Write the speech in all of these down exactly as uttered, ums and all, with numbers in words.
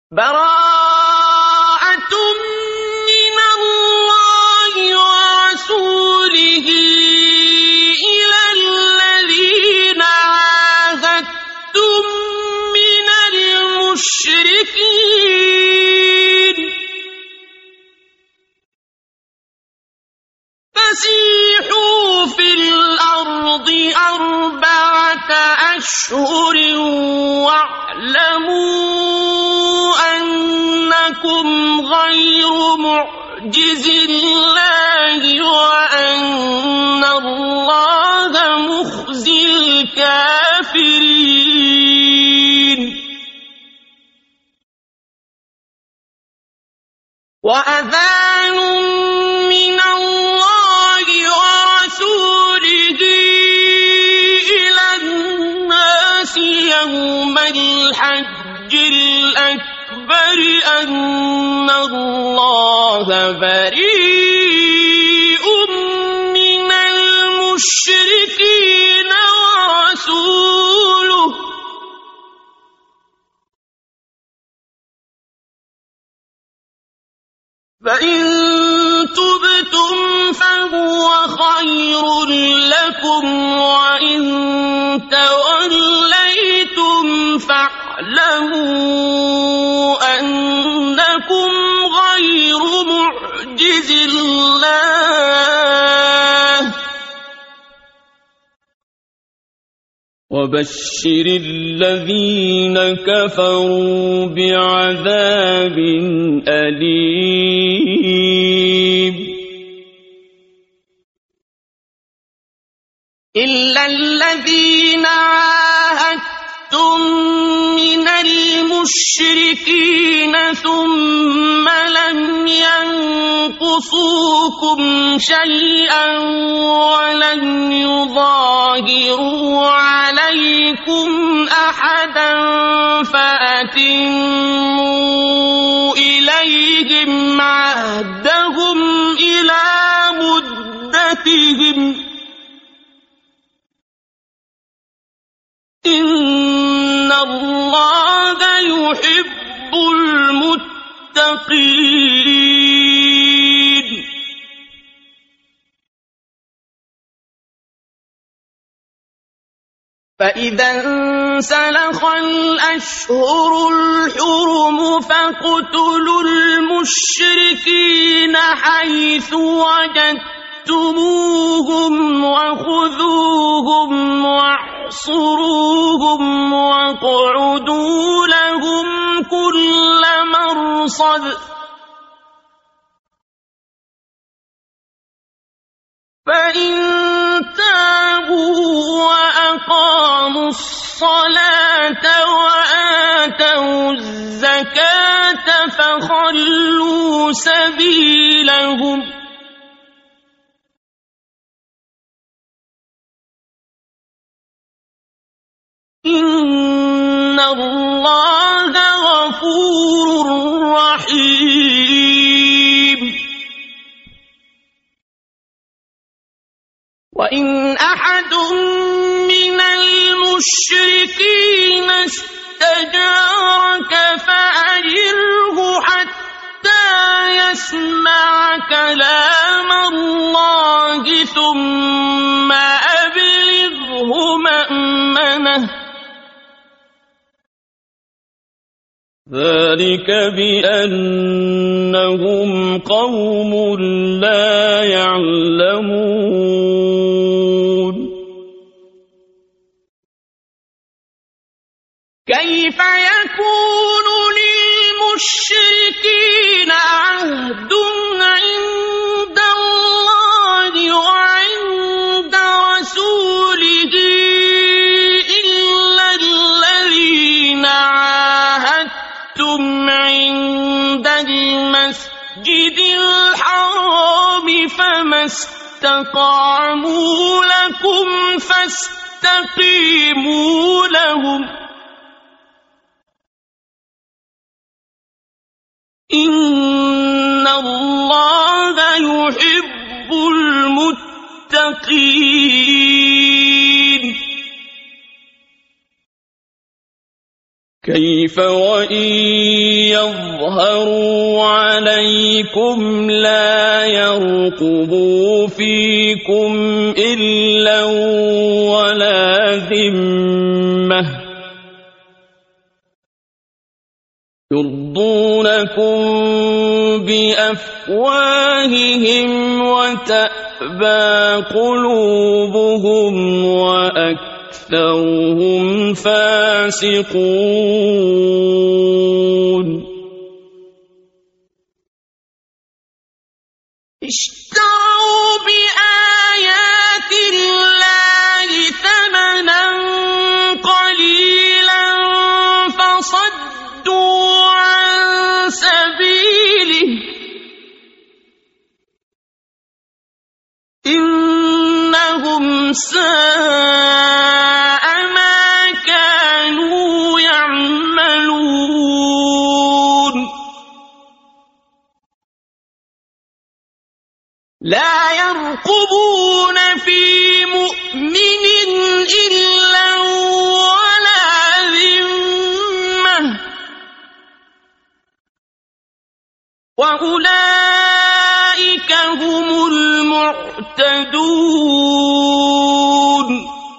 براءة من الله ورسوله إلى الذين عاهدتم من المشركين فسيحوا في الأرض أربعة أشهر واعلموا أنكم غير معجز الله وأن الله مخزي الكافرين وأذان من الله ورسوله إلى الناس يوم الحج الأكبر أن الله بريء من المشركين ورسوله فإن تبتم فهو خير لكم وإن توليتم فاعلموا أنكم غير معجز الله وبشر الذين كفروا بعذاب أليم إلا الذين عاهدتم من المشركين ثم لم ينقصوكم شيئا ولن يظاهروا عليكم أحدا فأتموا إليهم عهدهم إلى مدتهم إن الله يحب المتقين فإذا انسلخ الأشهر الحرم فاقتلوا المشركين حيث وجدتموهم وخذوهم واحصروهم واقعدوا لهم كل مرصد فإن تابوا وأقاموا الصلاة وآتوا الزكاة فخلوا سبيلهم إن الله غفور رحيم وإن أحد من المشركين استجارك فأجره حتى يسمع كلام الله ثم أبلغه مأمنه ذلك بأنهم قوم لا يعلمون كيف يكون للمشركين عهد عند الله وعند رسوله إلا الذين عاهدتم عند المسجد الحرام فما استقاموا لكم فاستقيموا لهم إن الله يحب المتقين كيف وإن يظهروا عليكم لا يرقبوا فيكم إلا ولا ذمة يرضونكم بأفواههم وتأبى قلوبهم وأكثرهم فاسقون اشتروا بآيات الله ثمنا قليلا فصدوا عن سبيله إنهم ساء ما كانوا يعملون لا يرقبون في مؤمن إلا ولا ذمة وأولئك هم المعتدون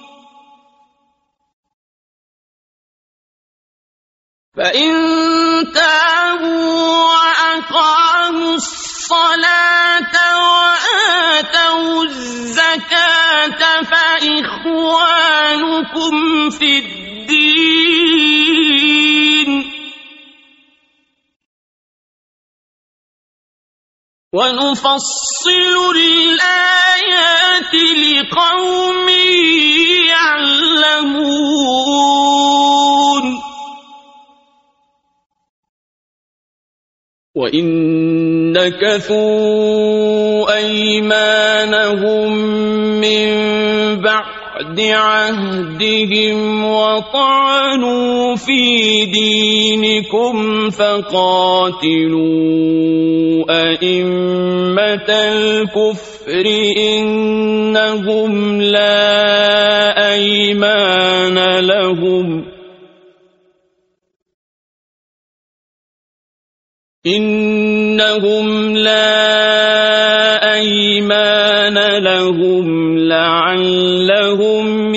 فإن تابوا وأقاموا الصلاة وآتوا الزكاة فإخوانكم في الدين ونفصل الآيات لقوم يعلمون وإن نكثوا أيمانهم من بعد عهدهم وطعنوا في دينكم فقاتلوا أئمة الكفر إنهم لا أيمان لهم إنهم لا أيمان لهم لعلهم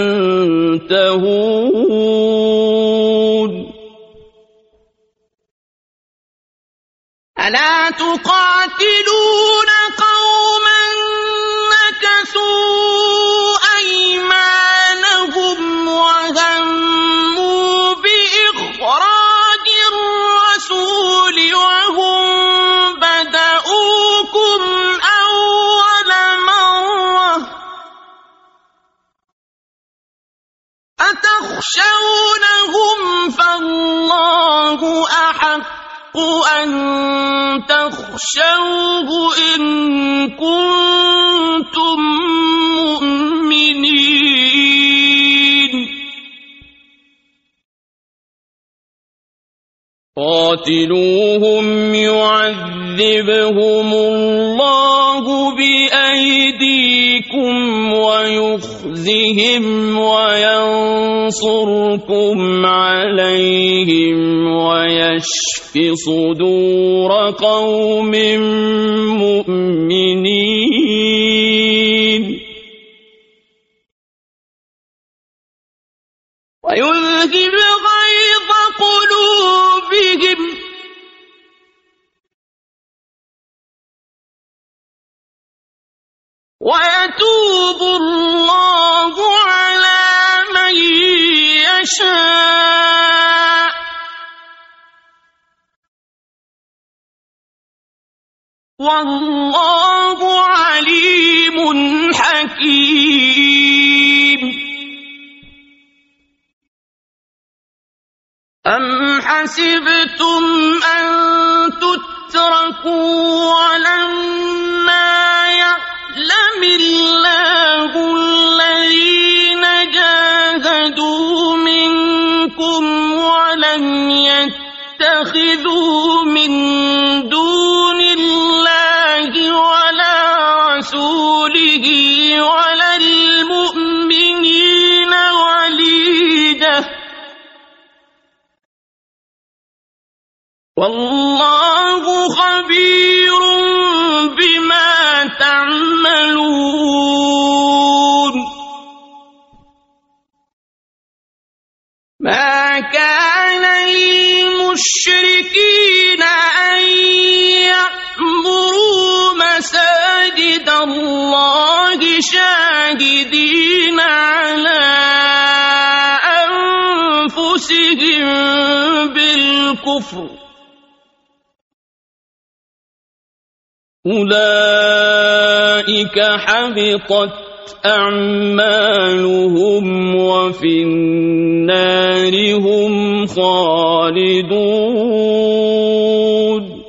ينتهون ألا تقاتلون قوما نكثوا أيمانهم وهموا بإخراج الرسول وهم بدؤوكم أول مرة أتخشونهم فالله أحق أن تخشوه إن كنتم مؤمنين قاتلوهم يعذبهم الله بأيديكم ويخزهم وينصركم عليهم ويشف صدور قوم مؤمنين ويذهب غيظ قلوبهم ويتوب الله على من يشاء والله عليم حكيم أم حسبتم أن تتركوا ولما يعلم الله الذين جاهدوا منكم ولم يتخذوا من دون الله ولا رسوله ولا المؤمنين وليدا والله خبير بما تعملون ما كان للمشركين أن يعمروا مساجد الله شاهدين على أنفسهم بالكفر أولئك حبطت أعمالهم وفي النار هم خالدون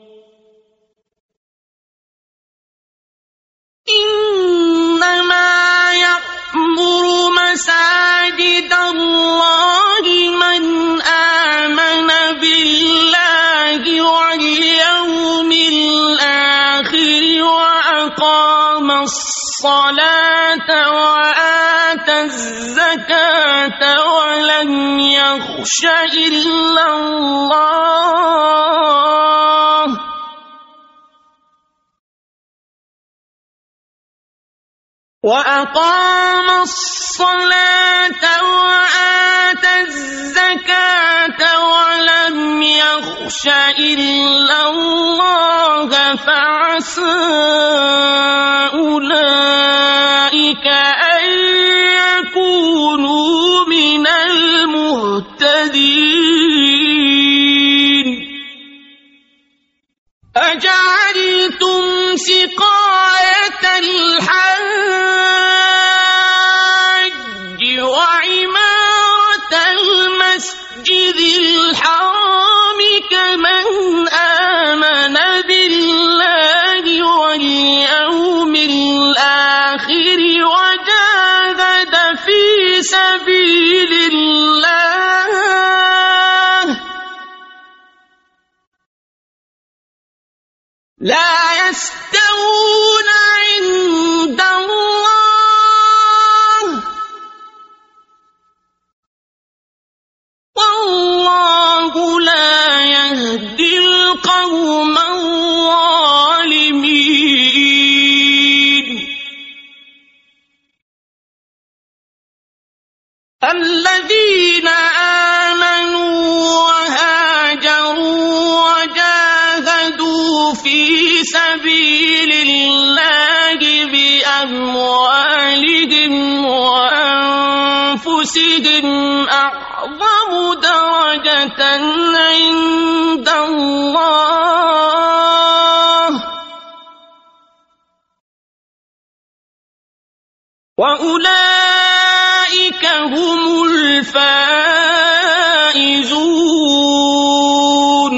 إنما يعمر مساجد الله من آمن بالله واليوم الآخر وأقام الصلاة وآتى الزكاة ولم يخش إلا الله وأقام الصلاة وآتى الزكاة ولم يخش إلا الله فعسى أولئك أن يكونوا من المهتدين أجعلتم سقاية الحاج وعمارة المسجد الحرام كمن آمن بالله واليوم الآخر وجاهد في سبيل الله لا يستوون عند الله والله لا يهدي القوم الظالمين الذين آمنوا وهاجروا وجاهدوا في سبيل الله بأموالهم وأنفسهم أعظم درجة عند الله وأولئك هم الفائزون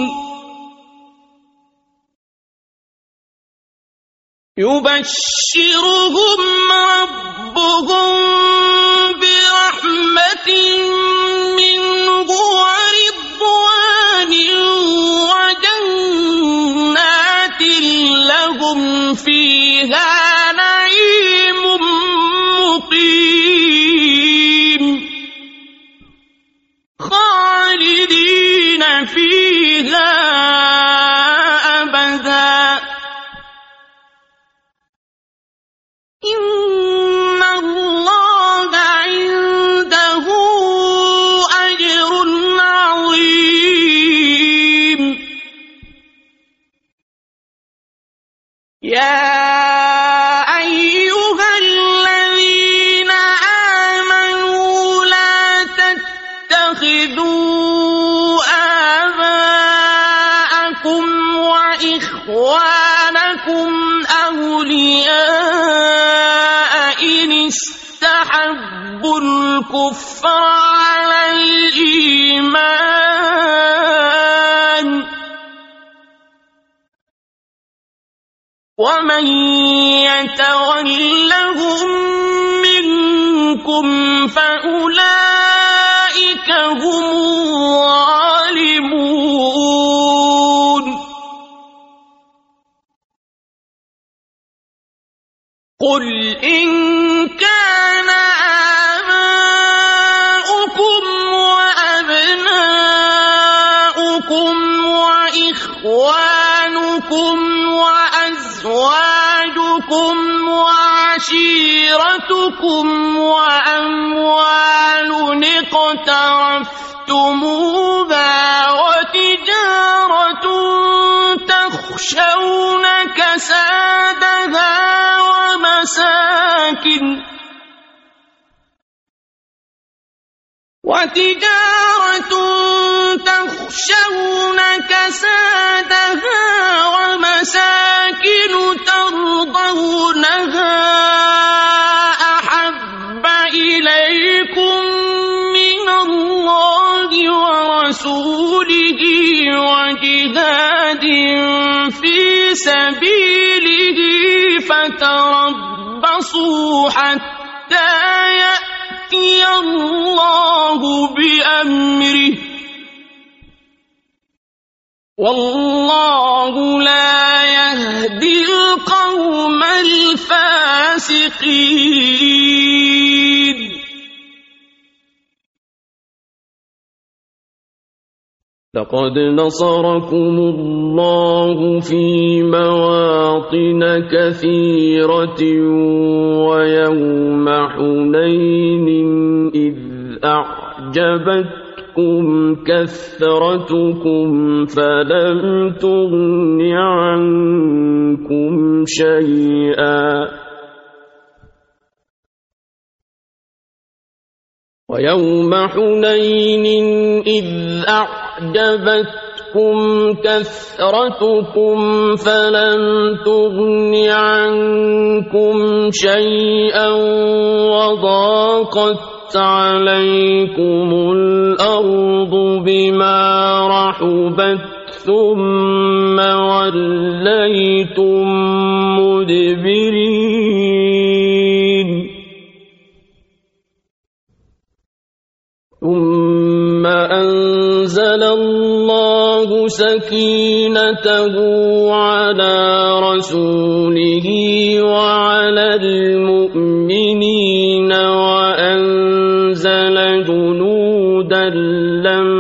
يبشرهم ربهم برحمة منه ورضوان وجنات لهم فيها نعيم مقيم خالدين فيها أبدا إن الله عنده أجر عظيم يا أيها الذين آمنوا لا تتخذوا آباءكم وإخوانكم أولياء إن استحبوا الكفر على الإيمان ومن يتولهم منكم فأولئك هم الظالمون قل إن كان آباؤكم وأبناؤكم وإخوانكم إخوانكم وأزواجكم وعشيرتكم وأموال اقترفتموها وتجارة تخشون كسادها ومساكن وتجارة تخشون كسادها ومساكن ترضونها أحب إليكم من الله ورسوله وجهاد في سبيله فتربصوا حتى يأتي الله بأمره والله لا يهدي القوم الفاسقين. لقد نصركم الله في مواطن كثيرة ويوم حنين إذ أعجبتكم كثرتكم فلم تغن عنكم شيئا ويوم حنين إذ أعجبتكم كثرتكم فلم تغن عنكم شيئا وضاقت عليكم الأرض بما رحبت ثم وليتم مدبرين ثم أنزل الله سكينته على رسوله وعلى المؤمنين وأنزل جنودا لم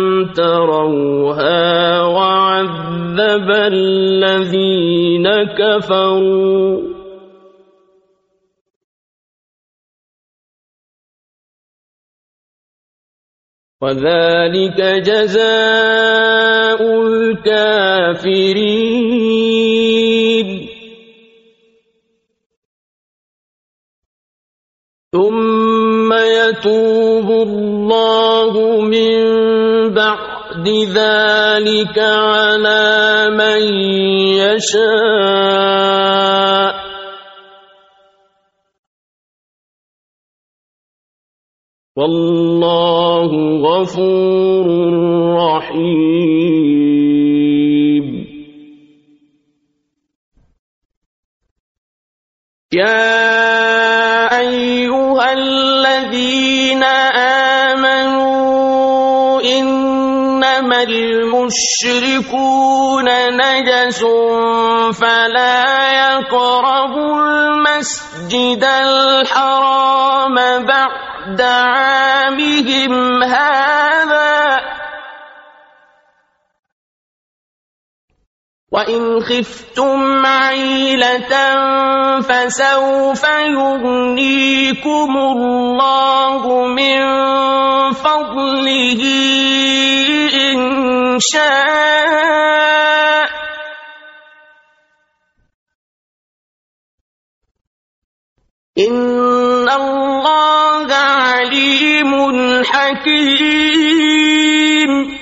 تروها وعذب الذين كفروا وذلك جزاء الكافرين. ثم يتوب الله من بعد ذلك على من يشاء والله غفور رحيم. يا أيها الذين آمنوا إنما المشركون نجس فلا يقربوا المسجد الحرام بعد عامهم هذا وإن خفتم عيلة فسوف يغنيكم الله من فضله إن شاء إن الله عليم حكيم.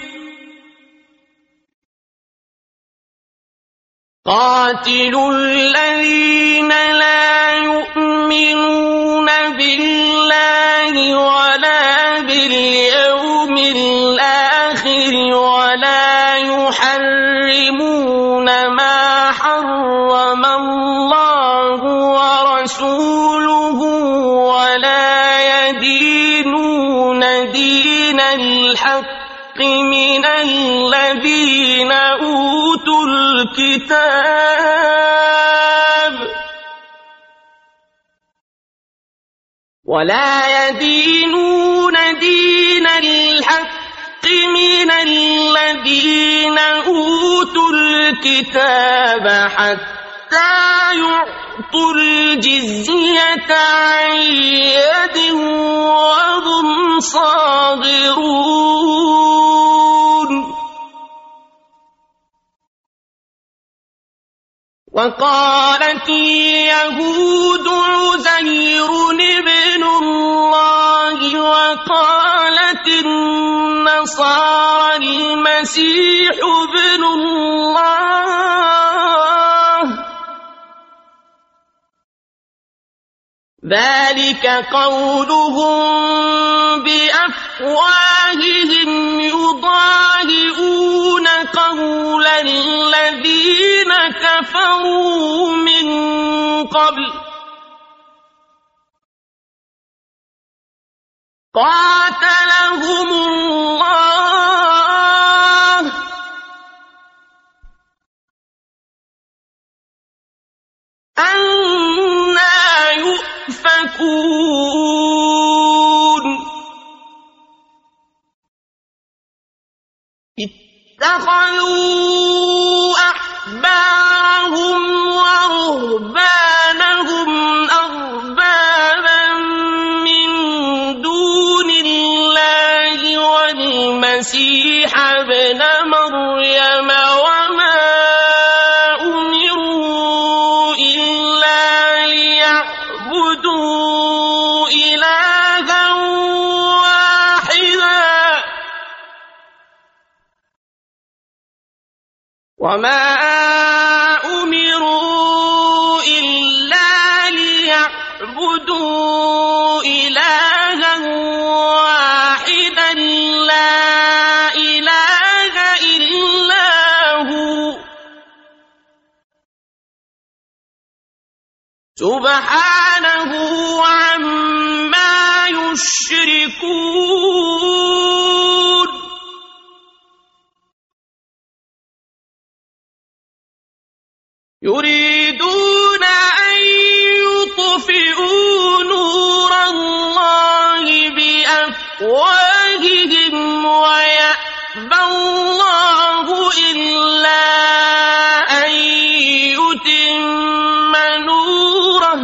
قاتلوا الذين لا يؤمنون بالله ولا باليوم الآخر ولا يحرمون ما حرم الله ورسوله ولا يدينون دين الحق من الذين أوتوا الكتاب ولا يدينون دين الحق من الذين أوتوا أوتوا الكتاب حتى يعطوا الجزية عن يد وهم صاغرون وقالت اليهود عزير ابن الله وقالت النصارى المسيح ابن الله ذلك قولهم بأفواههم يضاهئون قول الذين كفروا من قبل قاتلهم الله أنى يؤفكون اتخذوا أحبارهم ورهبانهم أربابا من دون الله والمسيح ابن مريم وما أمروا إلا ليعبدوا إلها واحدا وما أمروا إلا ليعبدوا إلها واحدا لا إله إلا هو سبحانه عما يشركون يريدون أن يطفئوا نور الله بأفواههم ويأبى الله إلا أن يتم نوره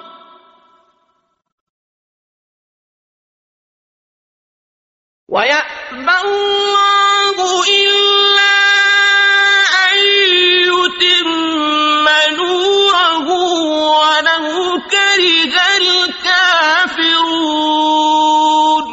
ويأبى الله إلا أن يتم نوره ولو كره الكافرون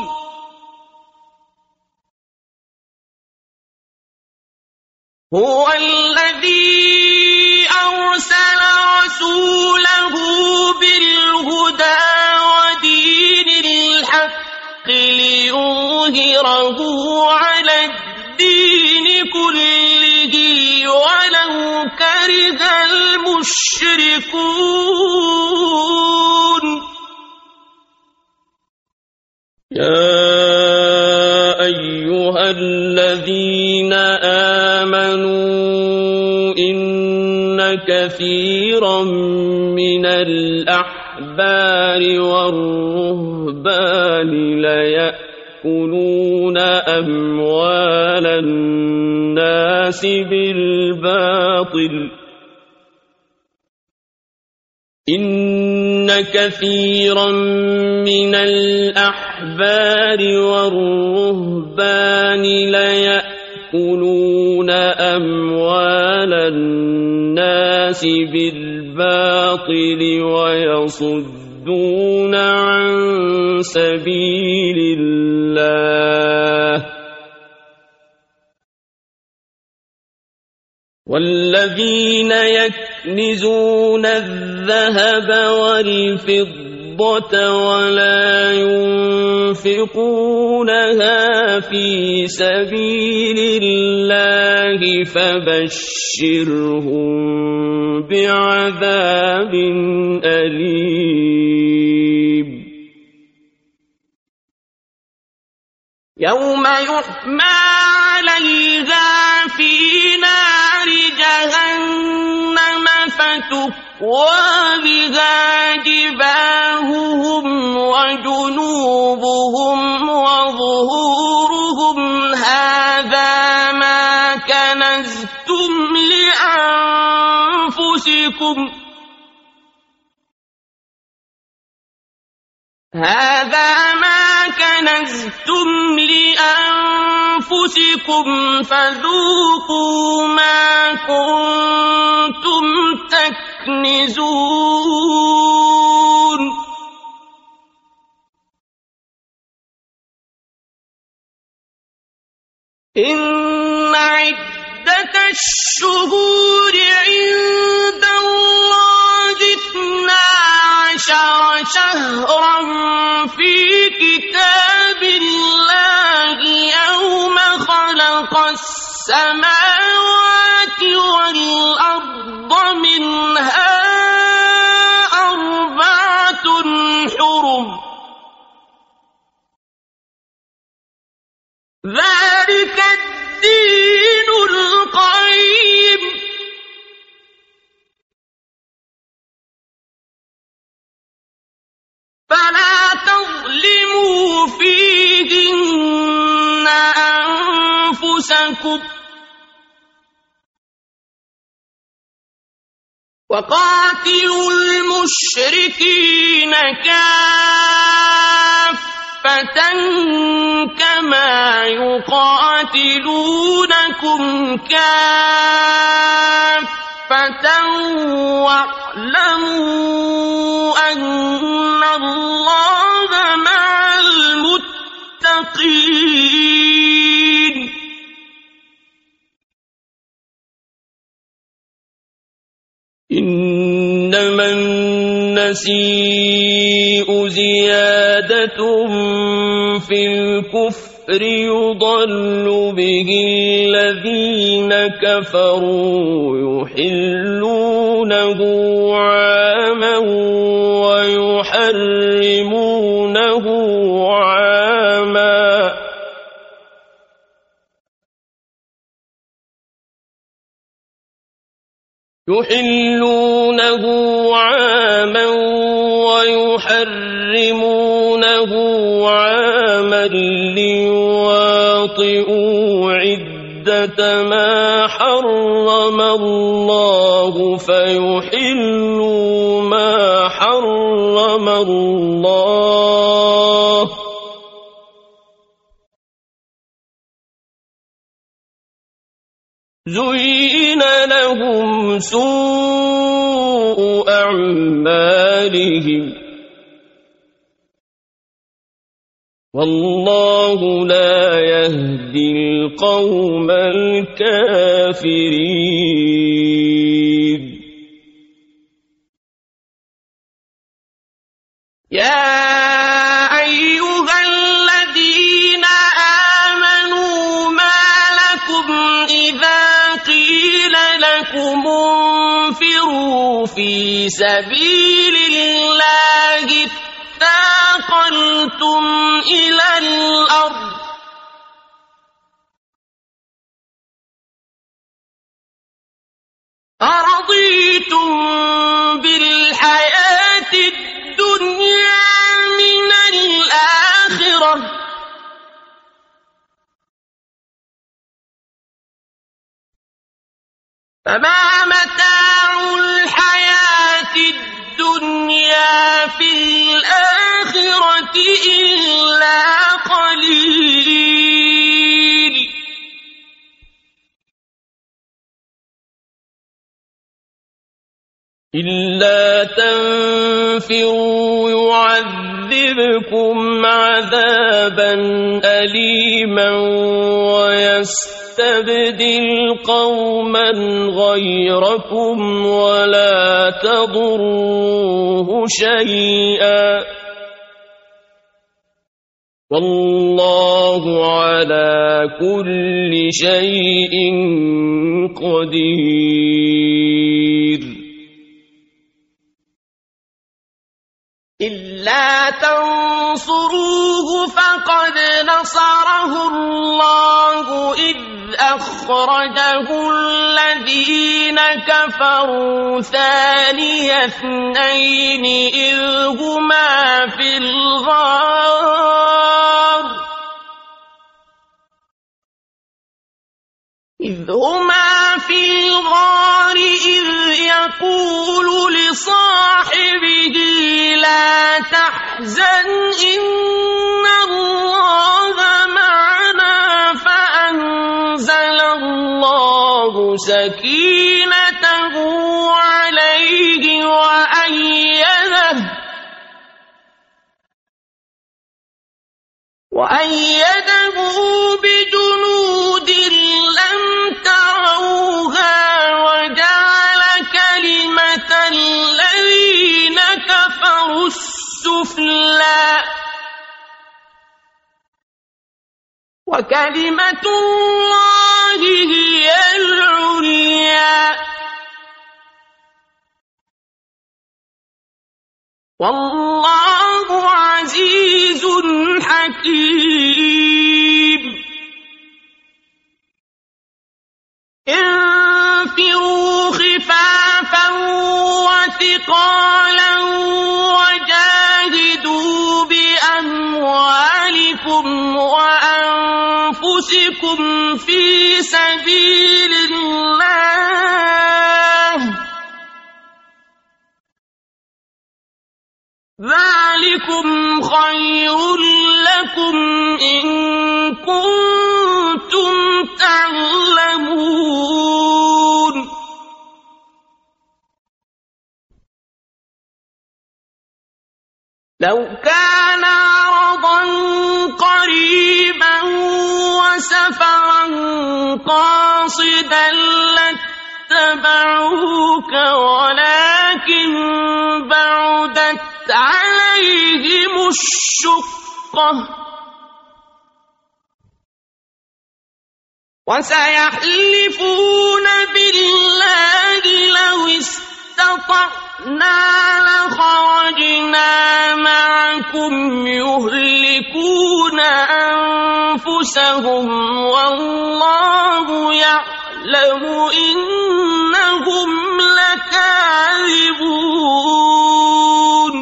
هو الذي أرسل رسوله بالهدى ودين الحق ليظهره على الدين كله ولو كره المشركون يا أيها الذين آمنوا إن كثيرا من الأحبار والرهبان ليأكلون أموال الناس بالباطل إن كثيرا من الأحبار والرهبان ليأكلون أموال الناس بالباطل ويصدون عن سبيل الله والذين يكنزون الذهب والفضة ولا ينفقونها في سبيل الله فبشرهم بعذاب أليم يوم يحمى عليها في نار جهنم فتكوى بها جباههم وجنوبهم وظهورهم هذا ما كنزتم كنزتم لأنفسكم هذا ما كنزتم لأنفسكم فذوقوا ما كنتم تكنزون إن عدة الشهور عند الله اثنا عشر شهرا في كتاب الله يوم خلق السماوات والأرض منها أربعة حرم ذلك الدين القيم فلا تظلموا فيهن أنفسكم وقاتلوا المشركين كافة كما يقاتلونكم كافة واعلموا أن الله مع المتقين إنما النسيء زيادة في الكفر يضل به الذين كفروا يحلونه عاما ويحرمونه عاما يحلونه عاما ويحرمونه عاما ليواطئوا عدة ما حرم الله فيحلوا ما حرم الله زين لهم سوء أعمالهم والله لا يهدي القوم الكافرين يا أيها الذين آمنوا ما لكم إذا قيل لكم انفروا في سبيل الله اثاقلتم إلى الأرض أرضيتم بالحياة الدنيا من الآخرة فما متاع الحياة الدنيا في الآخرة إلا قليل إلا تنفروا يعذبكم عذابا أليما ويستبدل قوما غيركم ولا تضروه شيئا والله على كل شيء قدير إلا تنصروه فقد نصره الله إذ أخرجه الذين كفروا ثاني اثنين إذ هما في الغار إذ هما في الغار إذ يقول لصاحبه لا تحزن إن الله معنا فأنزل الله سكينته عليه وأيده وأيده بجنود لم تروها وجعل كلمة الذين كفروا السفلى وكلمة الله هي العليا والله عزيز حكيم انفروا خفافا وثقالا وجاهدوا بأموالكم وأنفسكم في سبيل الله ذلكم خير لكم إن كنتم تعلمون لو كان عرضا قريبا وسفرا قاصدا لاتبعوك ولكن بعدت عليهم الشقة وسيحلفون بالله لو استطعنا لخرجنا معكم يهلكون أنفسهم والله يعلم إنهم لكاذبون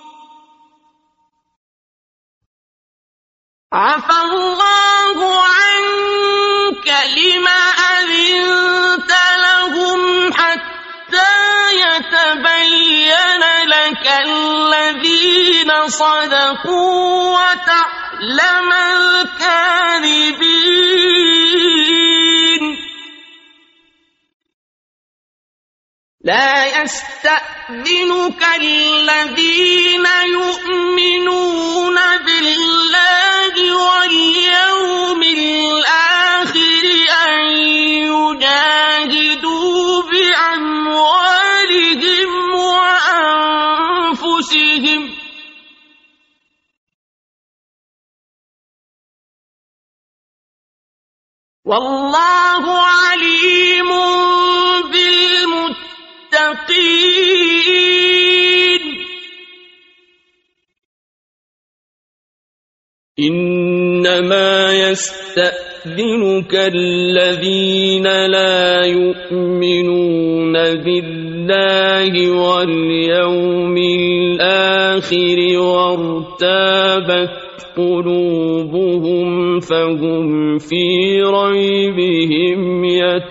عفى الله عنك لما أذنت لهم حتى يتبين لك الذين صدقوا وتعلم الكاذبين لا يستأذنك الذين يؤمنون بالله واليوم الآخر أن يجاهدوا بأموالهم وأنفسهم والله عليم بالمتقين إنما يستأذنك الذين لا يؤمنون بالله واليوم الآخر وارتابت قلوبهم فهم في ريبهم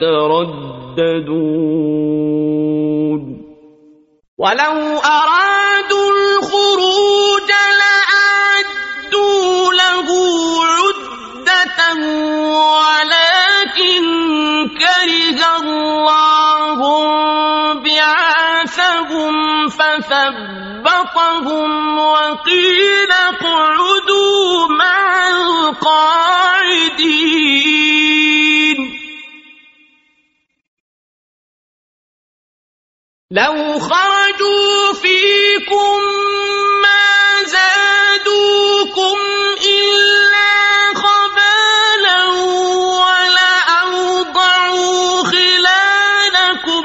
يترددون ولو أرادوا الخروج لأعدوا له عدة ولكن كره الله بعاثهم فثبطهم وقيل اقعدوا مع القاعدين لو خرجوا فيكم ما زادوكم إلا خبالا ولأوضعوا خلالكم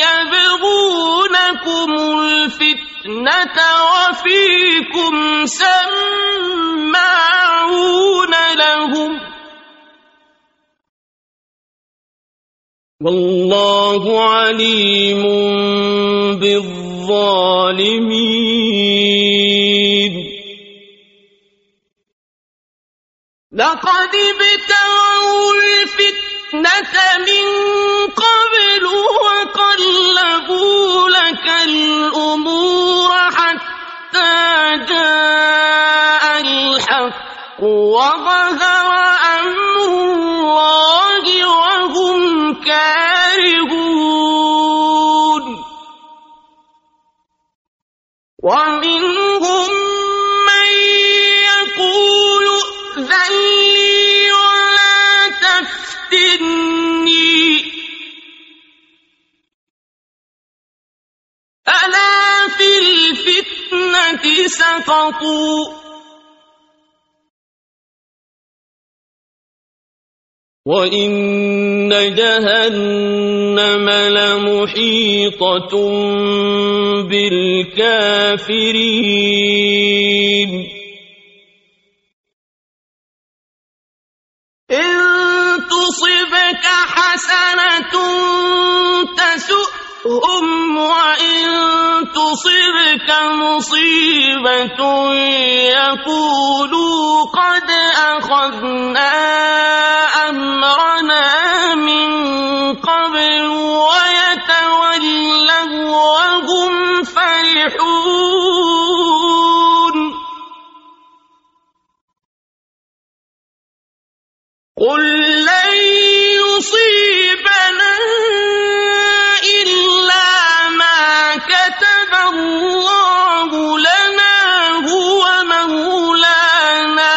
يبغونكم الفتنة وفيكم سماعون لهم والله عليم بالظالمين لقد ابتغوا الفتنة الفتنة من قبل وقلبوا لك الأمور حتى جاء الحق وظهر أمر الله وهم كارهون ومنهم من يقول ائذن لي ولا تفتني ألا في الفتنة سقطوا وإن جهنم لمحيطة بالكافرين إن تصبك حسنة تسؤهم وإن تصبك مصيبة يقولوا قد أخذنا أمرنا من قبل ويتولوا وهم فرحون قل لن يصيبنا إلا ما كتب الله لنا هو مولانا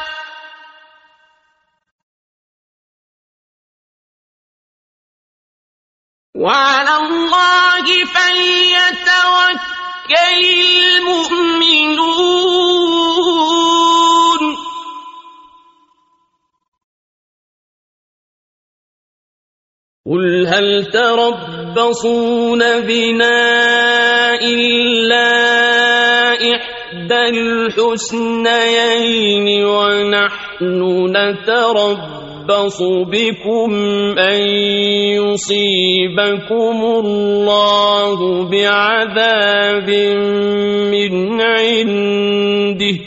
وعلى الله فليتوكل المؤمنون قل هل تربصون بنا إلا إحدى الحسنيين ونحن نتربص بكم أن يصيبكم الله بعذاب من عنده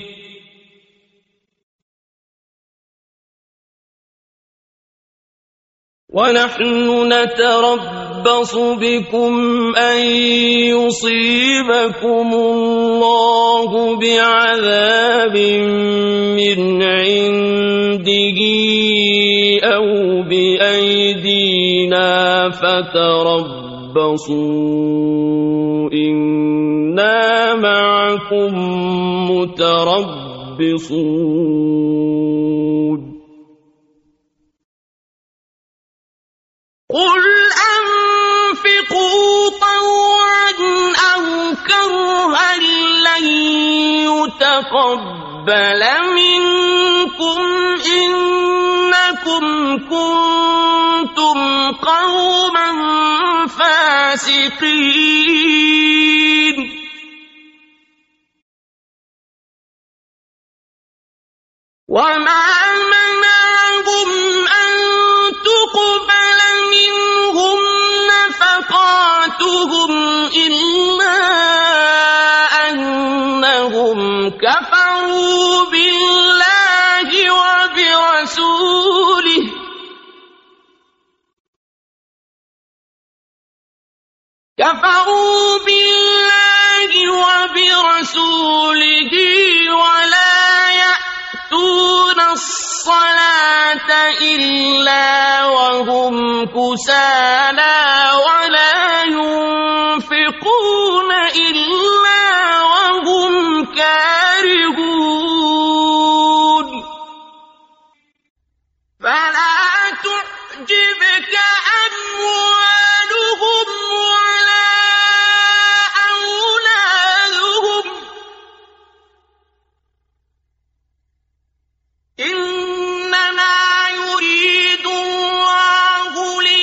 ونحن نتربص بكم أن يصيبكم الله بعذاب من عنده أو بأيدينا فتربصوا إنا معكم متربصون قل أنفقوا طوعا أو كرها لن يتقبل منكم إنكم كنتم قوما فاسقين وما منعهم أن تقبل منهم نفقاتهم إلا أنهم كفروا بالله وبرسوله كفروا بالله وبرسوله ولا يأتون الصلاة إلا وهم كسالى ولا ينفقون إلا وهم كارهون فلا تعجبك أموالهم ولا أولادهم إنما يريد الله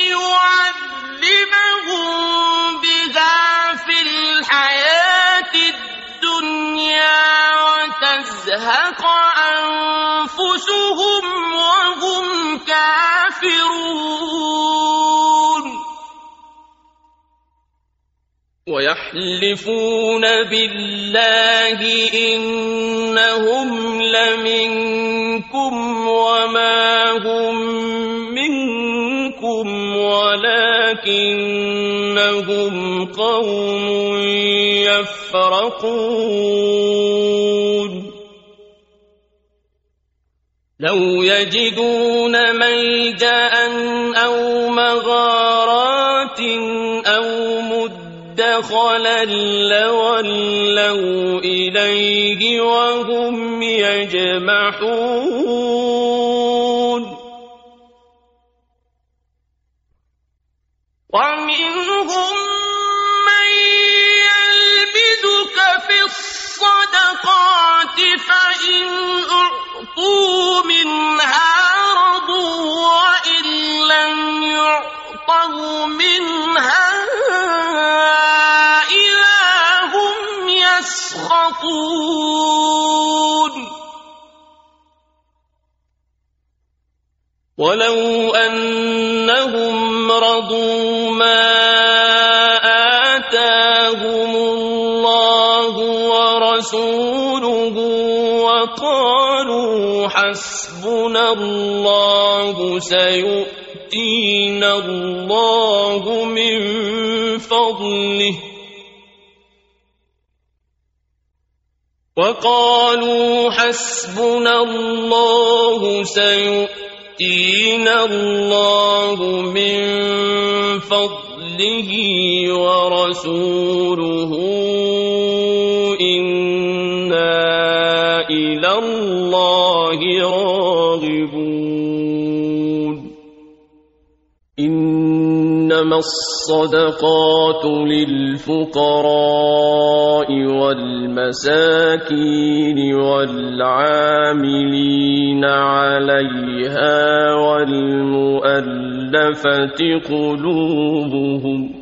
ليعذبهم بها في الحياة الدنيا وتزهق أنفسهم وهم كافرون ويحلفون بالله إنهم لمنكم وما هم منكم ولكنهم قوم يفرقون لو يجدون ملجأ أو مغارات أو مدخلا لولوا إليه وهم يجمحون ومنهم من يلمزك في الصدقات فإن أعطوا منها رضوا وإن لم يعطوا منها إذا هم يسخطون ولو أنهم رضوا ما آتاهم الله ورسوله وقالوا حسبنا الله سيؤتينا الله من فضله وقالوا حسبنا الله سيؤتينا الله من فضله ورسوله إنا إلى الله راغبون إنما الصدقات للفقراء والمساكين والعاملين عليها والمؤلفة قلوبهم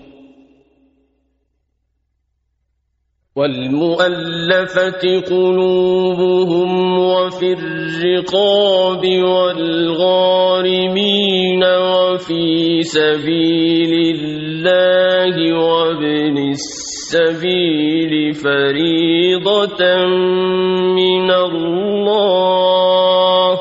والمؤلفة قلوبهم وفي الرقاب والغارمين وفي سبيل الله وابن السبيل فريضة من الله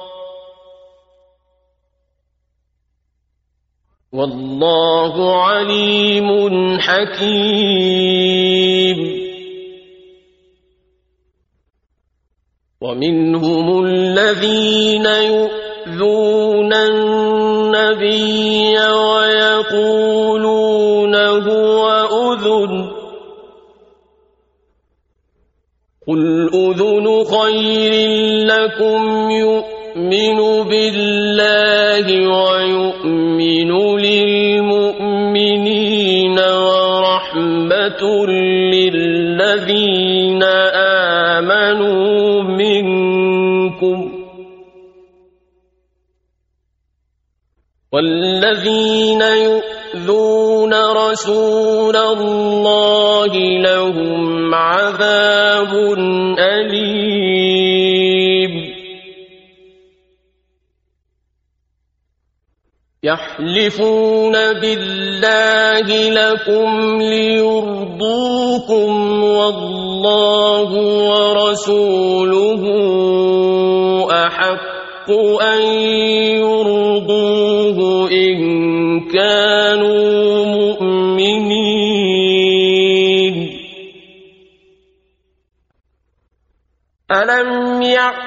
والله عليم حكيم ومنهم الذين يؤذون النبي ويقولون هو أذن قل أذن خير لكم يؤمن بالله ويؤمن للمؤمنين ورحمة للذين آمنوا منكم والذين يؤذون رسول الله لهم عذاب أليم يحلفون بالله لكم ليرضوكم والله ورسوله أحق أن يرضوه إن كانوا مؤمنين ألم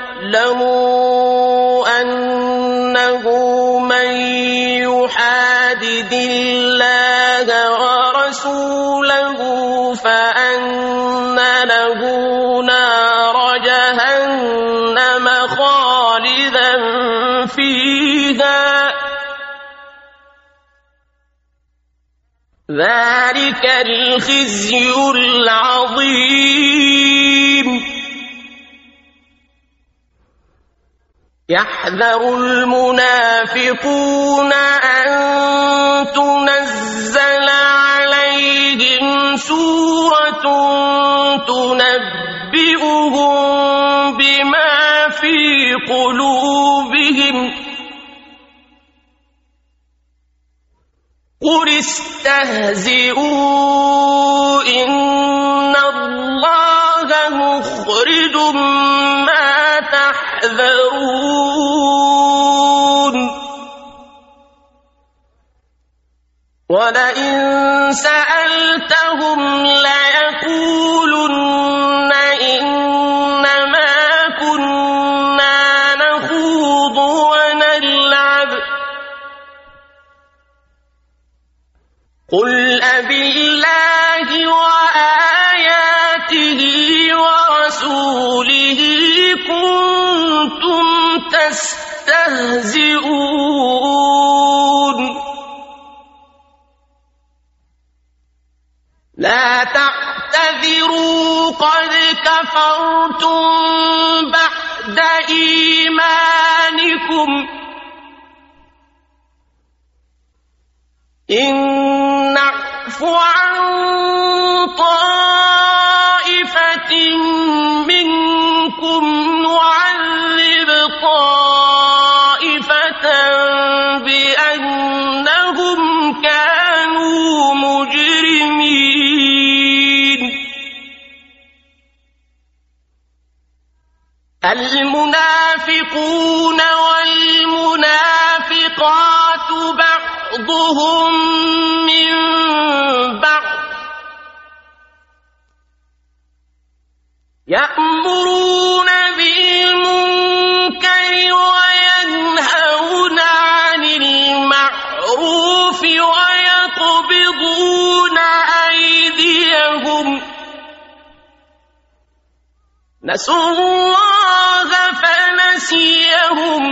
يعلموا أنه من يحادد الله ورسوله فأن له نار جهنم خالدا فيها ذلك الخزي العظيم يحذر المنافقون أن تنزل عليهم سورة تنبئهم بما في قلوبهم قل استهزئوا إن الله مخرج ما تحذرون وَلَئِن سَأَلْتَهُمْ لَيَقُولُنَّ إِنَّمَا كُنَّا نَخُوضُ وَنَلْعَبُ قُلْ أَبِاللَّهِ وَآيَاتِهِ وَرَسُولِهِ كُنتُمْ تَسْتَهْزِئُونَ لَا تَعْتَذِرُوا قَدْ كَفَرْتُمْ بَعْدَ إِيمَانِكُمْ إِن نَّعْفُ عَن طَائِفَةٍ مِّنكُمْ نُعَذِّبْ طَائِفَةً بِأَنَّهُمْ كَانُوا مُجْرِمِينَ الْمُنَافِقُونَ وَالْمُنَافِقَاتُ بَعْضُهُم مِّن بَعْضٍ يَأْمُرُونَ بِالْمُنكَرِ وَيَنْهَوْنَ عَنِ الْمَعْرُوفِ وَيَقْبِضُونَ أَيْدِيَهُمْ نَسُوا اللَّهَ فَنَسِيَهُمْ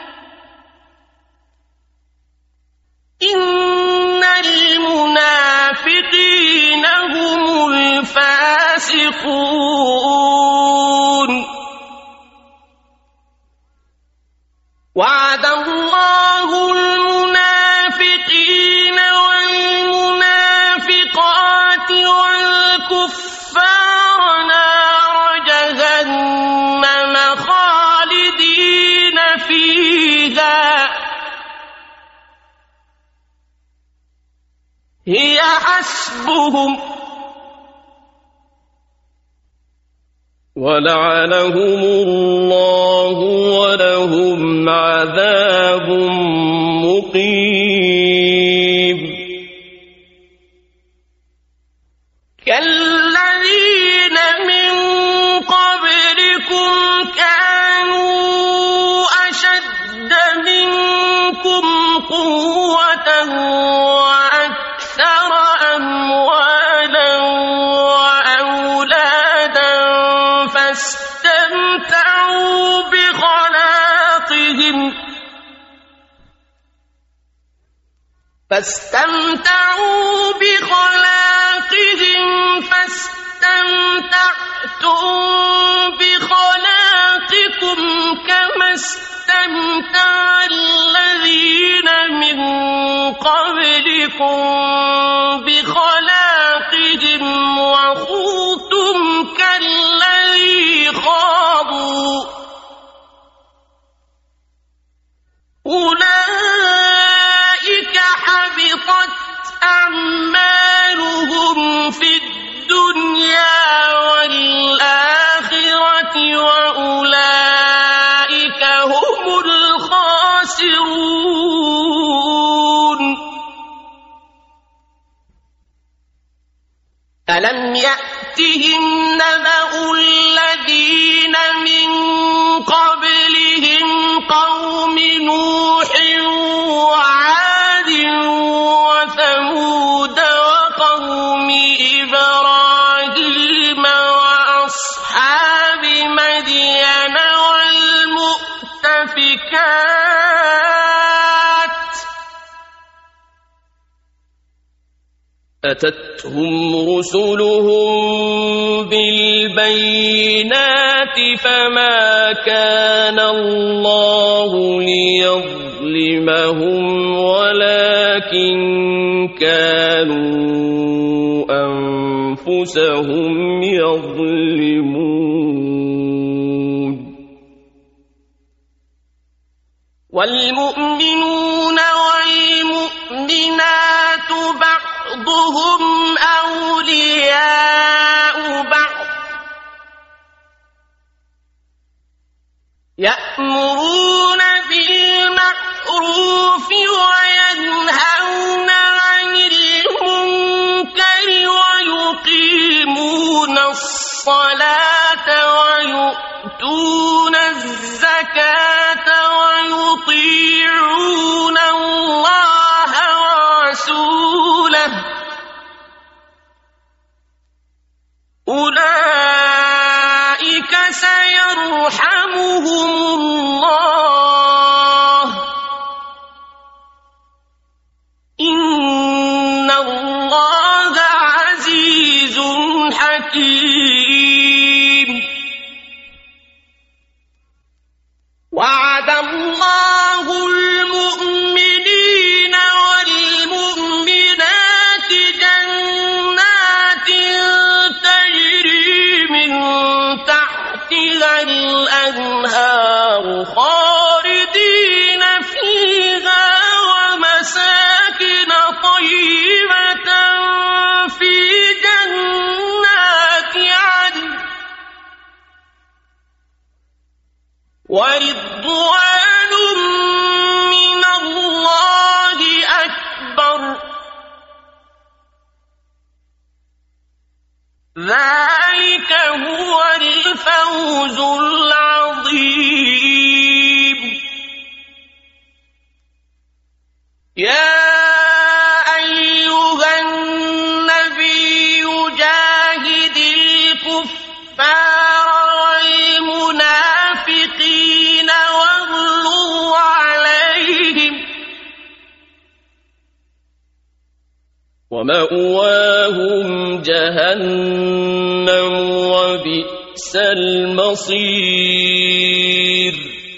إِنَّ الْمُنَافِقِينَ هُمُ الْفَاسِقُونَ وَعَدَ اللَّهُ الْمُنَافِقِينَ وَالْمُنَافِقَاتِ وَالْكُفَّارَ نَارَ جَهَنَّمَ خَالِدِينَ فِيهَا هِيَ حَسْبُهُمْ وَلَعَنَهُمُ اللَّهُ وَلَهُمْ عَذَابٌ مُّقِيمٌ كَالَّذِينَ مِن قَبْلِكُمْ كَانُوا أَشَدَّ مِنكُمْ قُوَّةً وَأَكْثَرَ أَمْوَالًا وَأَوْلَادًا فَاسْتَمْتَعُوا بِخَلَاقِهِمْ فاستمتعوا بخلاقهم فاستمتعتم بخلاقكم كما استمتع الذين من قبلكم بخلاقهم وخوضتم كالذي خاضوا أولئك حبطت أعمالهم في الدنيا والآخرة وأولئك هم الخاسرون ألم يأتهم نبأ الذين من قبلهم قوم نوح وعاد وثمود وقوم إبراهيم وأصحاب مدين والمؤتفكات أتتهم رسلهم بالبينات فما كان الله ليظلمهم ولكن كانوا أنفسهم يظلمون والمؤمنون والمؤمنات بعضهم أولياء بعض يأمرون بالمعروف وينهون عن الزكاة ويطيعون الله ورسوله أولئك سيرحمهم الله إن الله عزيز حكيم وعد الله المؤمنين والمؤمنات جنات تجري من تحتها الأنهار خالدين فيها ومساكن طيبة في جنات عدن ورضوان من الله أكبر ذلك هو الفوز العظيم يا أيها النبي جاهد الكفار والمنافقين واغلظ عليهم ومأواهم جهنم وبئس المصير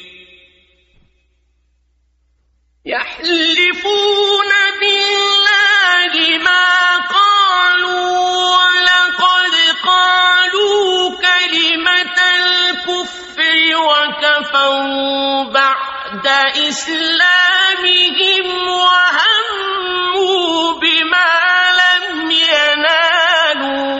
يحلفون بالله ما قالوا ولقد قالوا كلمة الكفر وكفروا بعد إسلامهم وهموا بما لم ينالوا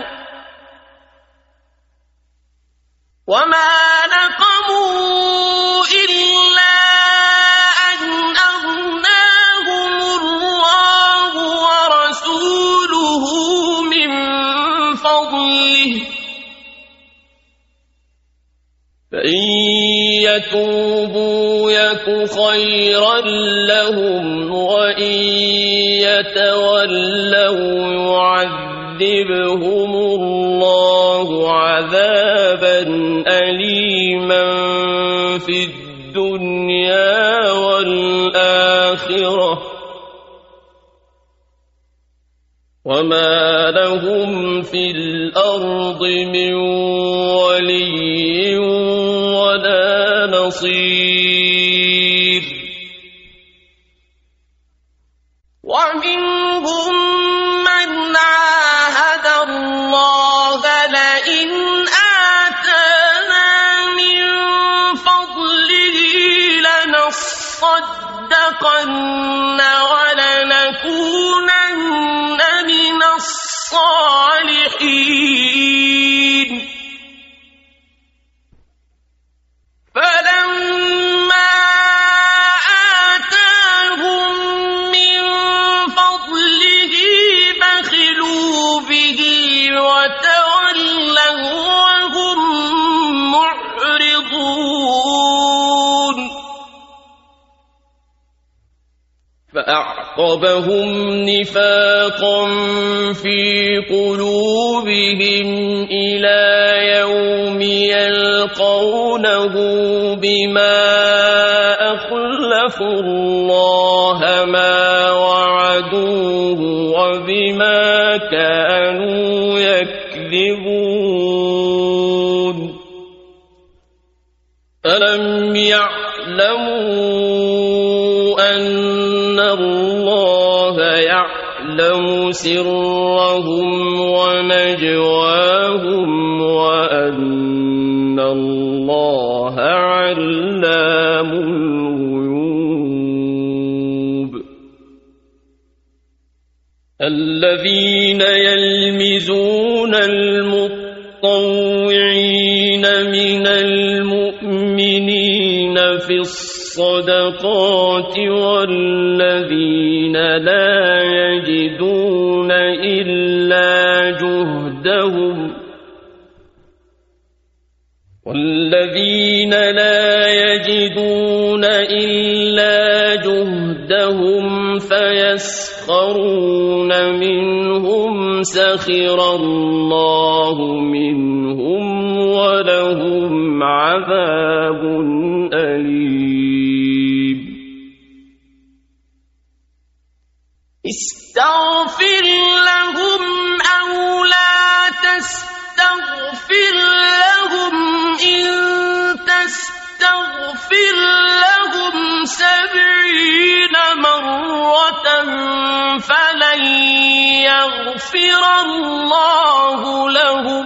وما نقموا إلا أن أغناهم الله ورسوله من فضله فإن يتوبوا يك خيرا لهم وإن يتولوا يعذبهم الله عذابا أليما في الدنيا والآخرة وما لهم في الأرض من ولي ولا نصير ومنهم من عاهد الله لئن آتانا من فضله لنصدقن ولنكونن من الصالحين فلما آتاهم من فضله بخلوا به وتولوا وهم معرضون فأعقبهم نفاقا في قلوبهم إلى يوم يلقونه بما أخلفوا الله ما وعدوه وبما كانوا يكذبون ألم يعلموا أن الله يعلم سرهم ونجواهم وأن الله علام الغيوب الذين يلمزون المطوعين من المؤمنين في الصدقات والذين لا يجدون إلا جهدهم والذين لا يجدون يجدون إلا جهدهم فيسخرون منهم سخر الله منهم ولهم عذاب أليم استغفر لهم أو لا تستغفر لهم إن تستغفر لهم سبعين مرة فلن يغفر الله لهم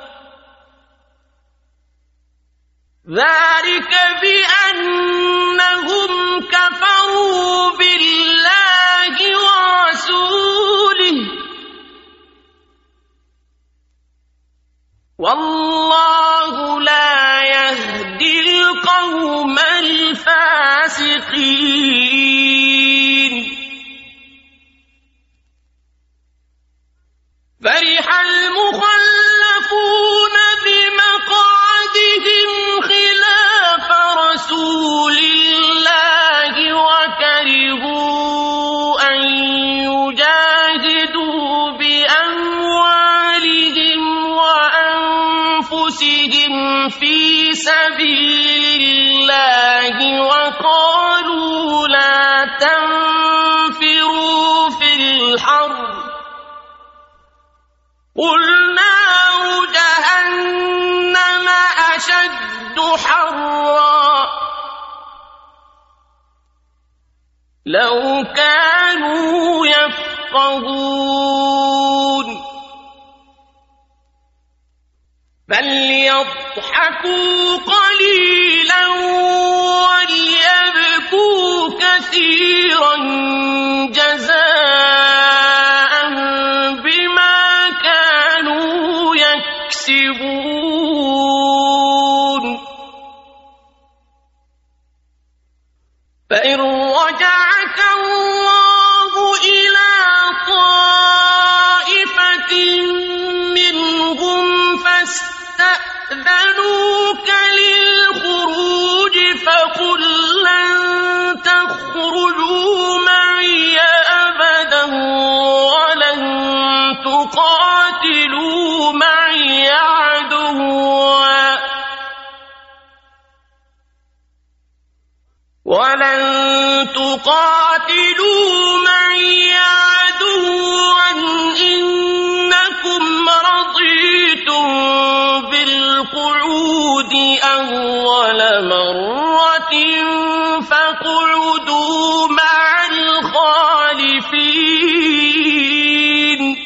ذلك بأنهم كفروا بالله ورسوله والله لا يهدي القوم الفاسقين فرح المخلفون بمقعدهم خلاف رسول الله وكرهوا أن يجاهدوا بأموالهم وأنفسهم في سبيل الله وقالوا لا تنفروا في الحر قل نار جهنم أشد حرا لو كانوا يفقهون فليضحكوا قليلا وليبكوا كثيرا جزاء بما كانوا يكسبون فإن رجعك الله إلى طائفة منهم فاستأذنوك للخروج فقل لن تخرجوا معي أبدا ولن تقاتلوا معي عدوا ولن تقاتلوا معي عدوا إنكم رضيتم بالقعود أول مرة فاقعدوا مع الخالفين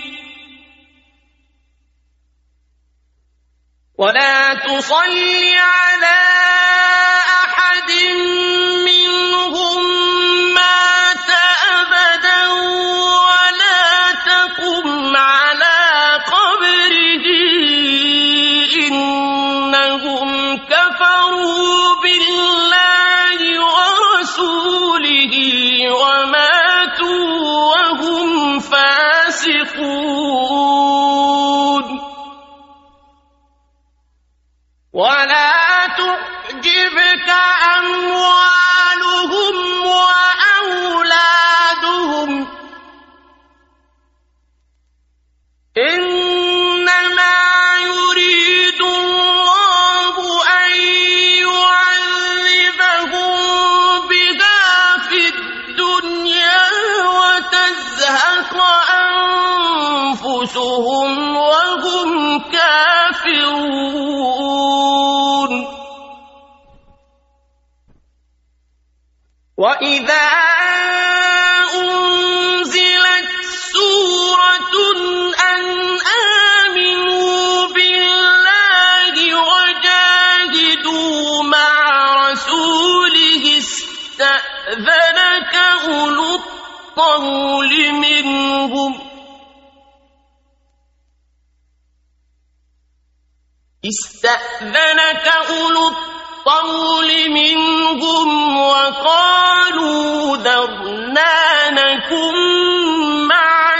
ولا تصل على أحد منهم مات أبدا ولا تقم على قبره إنهم كفروا بالله ورسوله وماتوا وهم فاسقون ولا تعجبك أموالهم وأولادهم إنما يريد الله أن يعذبهم بها في الدنيا وتزهق أنفسهم وهم كافرون وإذا أنزلت سورة أن آمنوا بالله وجاهدوا مع رسوله استأذنك أولو الطول منهم استأذنك أولو الطول منهم وقالوا ذرنا نكن مع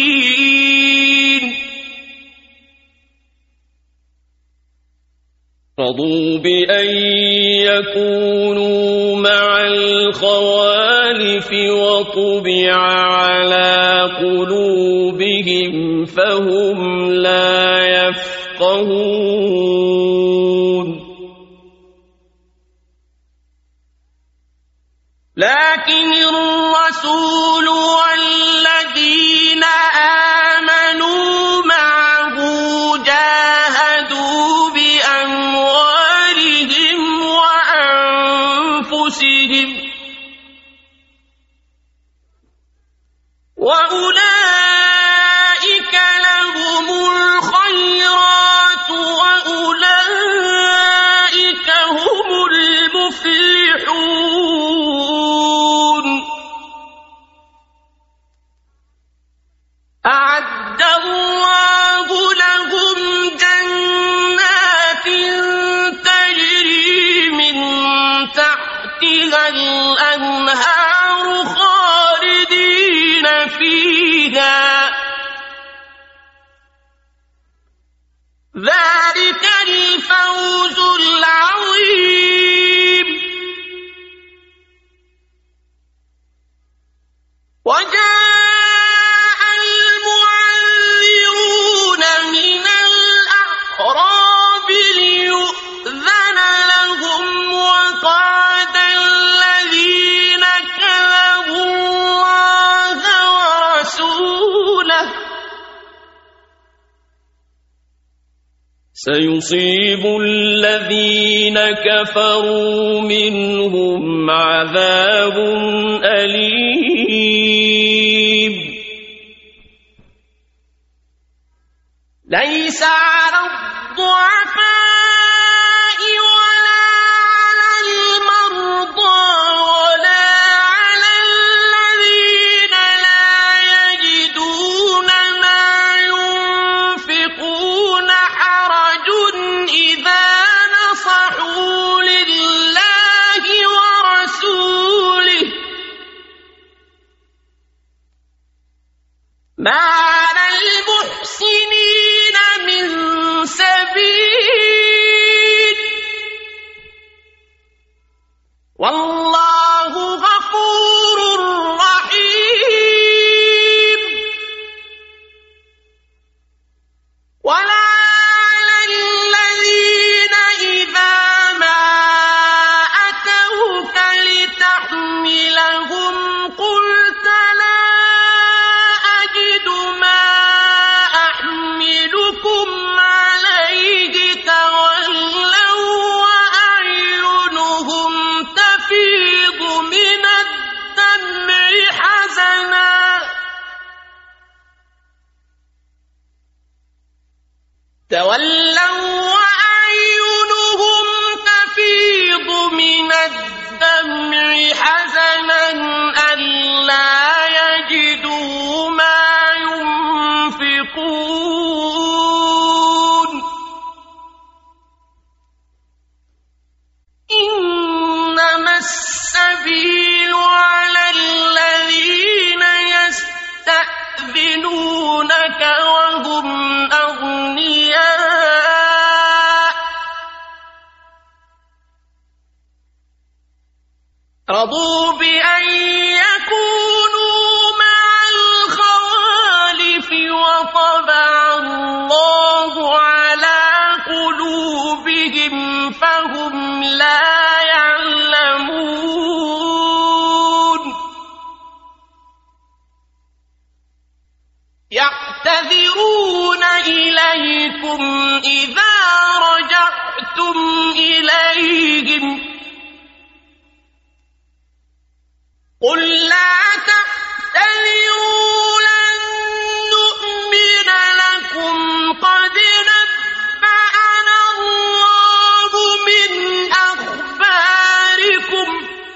القاعدين رضوا بأن يكونوا مع الخوالف وطبع على قلوبهم فهم لا يفقهون لكن الرسول والذين آمنوا معه جاهدوا بأموالهم وأنفسهم وأولئك لهم الخيرات وأولئك هم المفلحون أعد الله لهم جنات تجري من تحتها الأنهار خالدين فيها ذلك الفوز العظيم وجاء المعذرون من الأعراب ليؤذن لهم وقعد الذين كذبوا الله ورسوله سيصيب الذين كفروا منهم عذاب أليم ليس على الضعفاء ولا على المرضى ولا على الذين لا يجدون ما ينفقون حرج إذا نصحوا لله ورسوله ما على المحسنين من سبيل والله غفور رحيم ولا على الذين إذا ما أتوك لتحملهم قلت لا أجد ما أحملكم عليه تولوا وأعينهم تفيض من الدمع حزنا تولوا وأعينهم تفيض من الدمع حزنا ألا يجدوا ما ينفقون إنما السبيل على الذين يستأذنونك وهم أغنياء رضوا بأن يكونوا مع الخوالف وطبع الله على قلوبهم فهم لا يعلمون يعتذرون إليكم إذا رجعتم إليهم قل لا تعتذروا لن نؤمن لكم قد نبأنا الله من أخباركم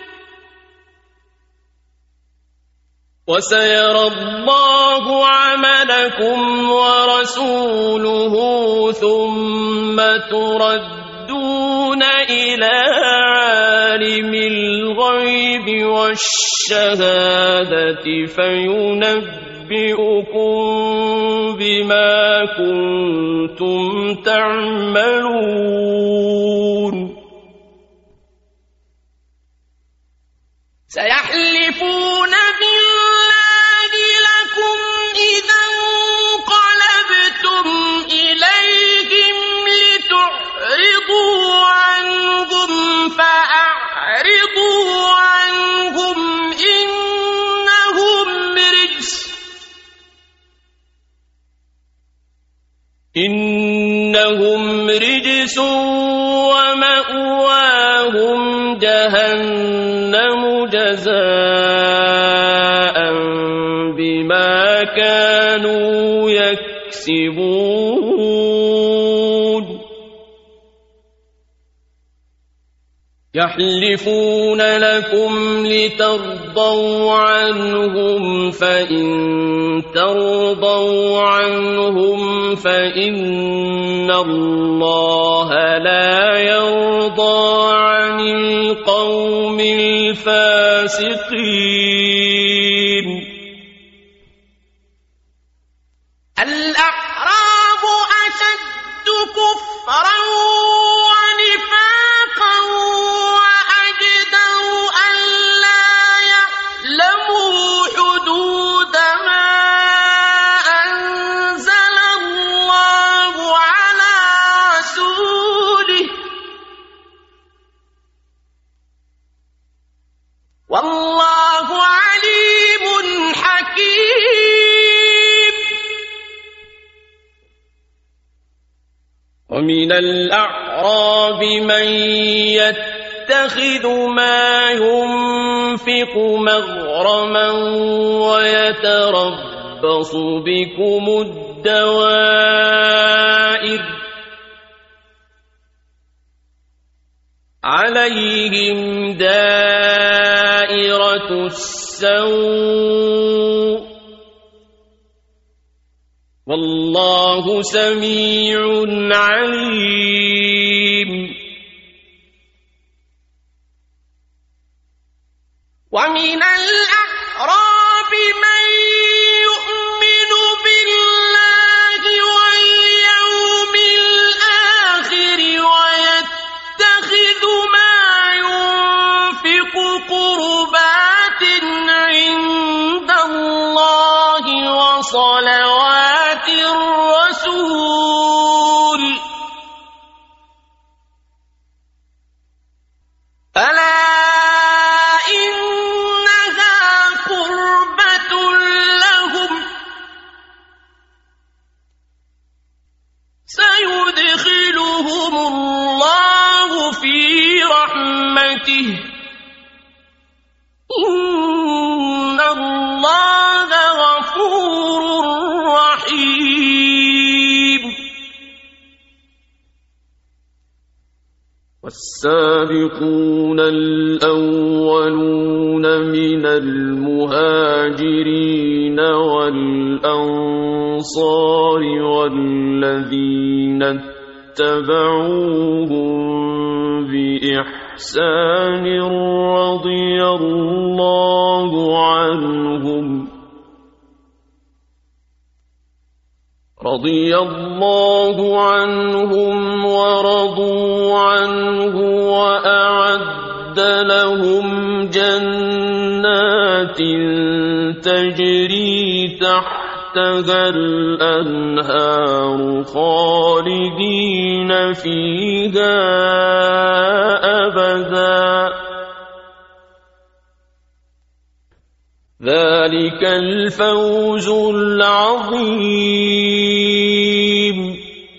وسيرى الله عملكم ورسوله ثم تردون إلى عالم الغيب والشهادة فينبئكم أنبئكم بما كنتم تعملون سيحلفون بالله لكم إذا انقلبتم إليهم لتعرضوا عنهم فأعرضوا عنهم إنهم رجس إنهم رجس ومأواهم جهنم جزاء بما كانوا يكسبون يحلفون لكم لترضوا عنهم فإن ترضوا عنهم فإن الله لا يرضى عن القوم الفاسقين الأعراب أشد كفرا ونفاقا وأجدر أن لا يعلموا حدود ما أنزل الله على رسوله والله عليم حكيم ومن الأعراب من يتخذ ما ينفق مغرما ويتربص بكم الدوائر عليهم دائرة السوء والله سميع عليم ومن الأعراب من يؤمن بالله واليوم الآخر ويتخذ ما ينفق قربات عند الله وصلوات الرسول ألا إنها قربة لهم سيدخلهم الله في رحمته إن الله غفور رحيم والسابقون الأولون من المهاجرين والأنصار والذين اتبعوهم بإحسان رضي الله عنهم رضي الله عنهم ورضوا عنه وأعد لهم جنات تجري تحتها الأنهار خالدين فيها أبدا ذلك الفوز العظيم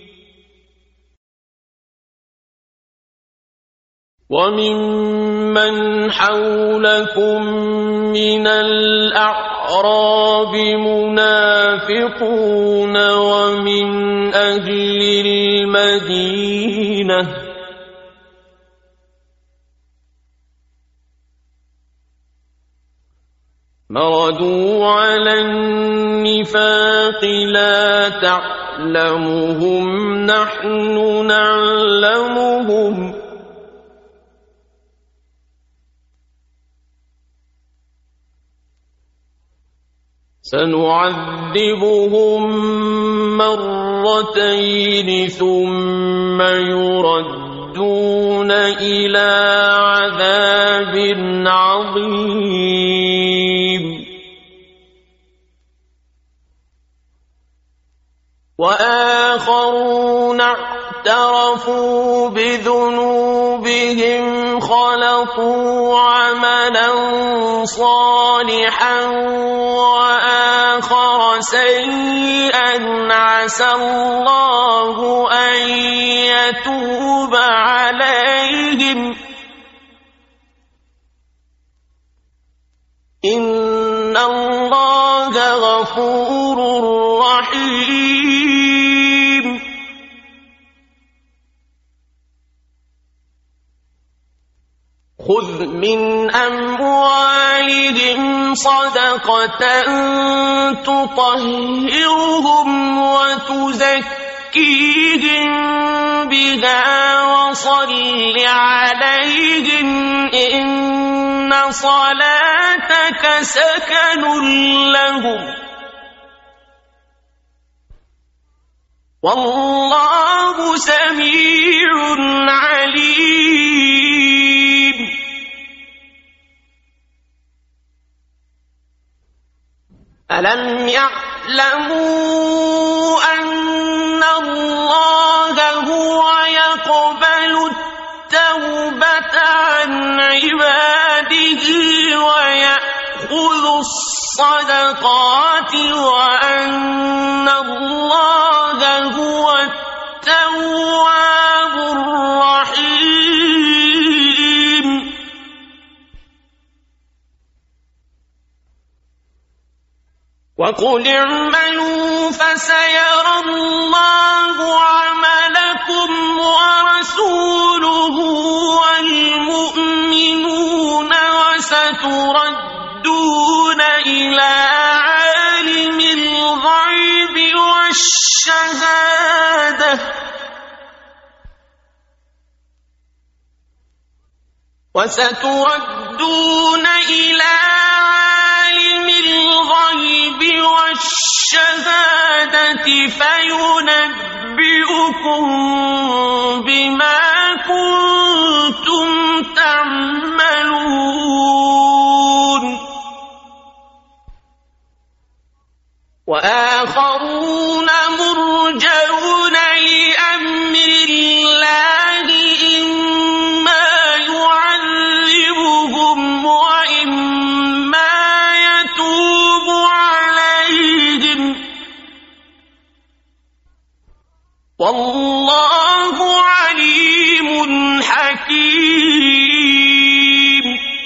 وممن حولكم من الأعراب منافقون ومن أهل المدينة مردوا على النفاق لا تعلمهم نحن نعلمهم سنعذبهم مرتين ثم يردون إلى عذاب عظيم وآخرون اعترفوا بذنوبهم خلطوا عملا صالحا وآخر سيئا عسى الله أن يتوب عليهم إن الله غفور رحيم خذ من أموالهم صدقة تطهرهم وتزكيهم بها وصل عليهم إن صلاتك سكن لهم والله سميع عليم ألم يعلموا أن الله هو يقبل التوبة عن عباده ويأخذ الصدقات وأن الله هو التواب الرحيم وقل اعملوا فسيرى الله عملكم ورسوله والمؤمنون وستردون إلى عالم الغيب والشهادة وستردون إلى عالم الغيب والشهادة فينبئكم بما كنتم تعملون وآخرون مرجون لأمر الله إما يعذبهم وإما يتوب عليهم والله عليم حكيم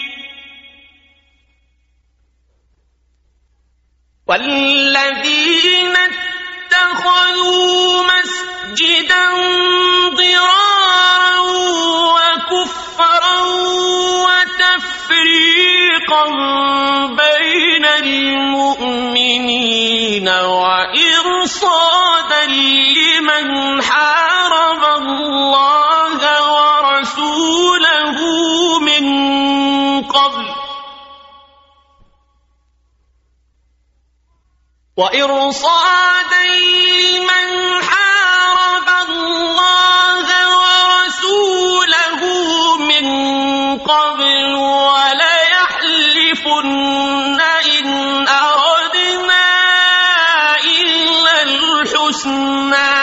والذين اتخذوا مسجدا ضرارا وكفرا وتفريقا بين المؤمنين وإرصادا لمن حارب الله ورسوله من قبل وإرصادا لمن حارب الله ورسوله من قبل وليحلفن إن أردنا إلا الحسنى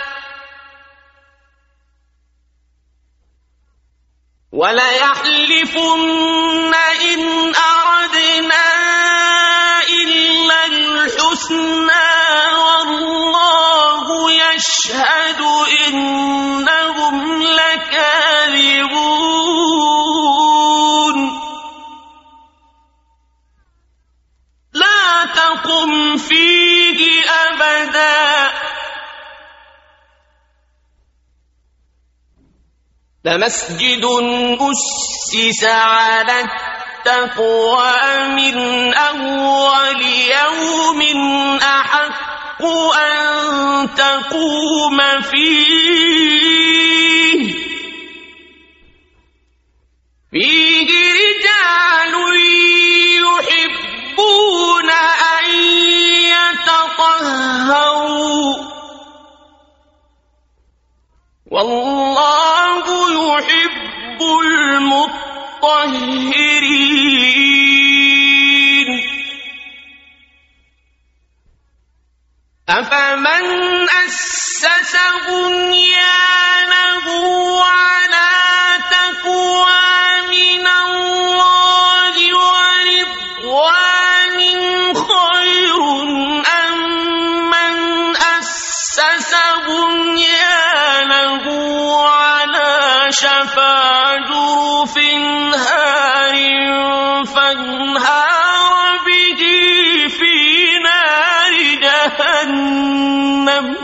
وليحلفن إن أردنا إلا الحسنى والله يشهد إنهم لكاذبون لا تقم فيه أبدا لمسجد أسس على التقوى من أول يوم أحق أن تقوم فيه فيه رجال يحبون أن والله يحب المطهرين. أفمن أسس بنيانه على تقوى من الله ورضوان خير أم من أسس بنيانه على شفا جرف هار فانهار به في نار جهنم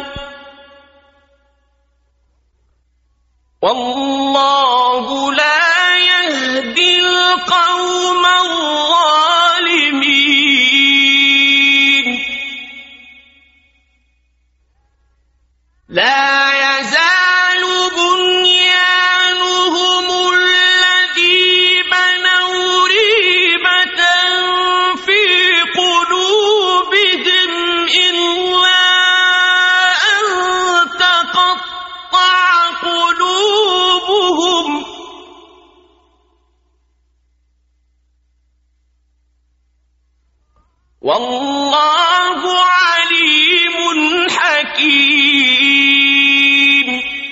والله لا يهدي القوم الظالمين. لا يزال بنيانهم الذي بنوا ريبة في قلوبهم إلا أن تقطع قلوبهم والله عليم حكيم.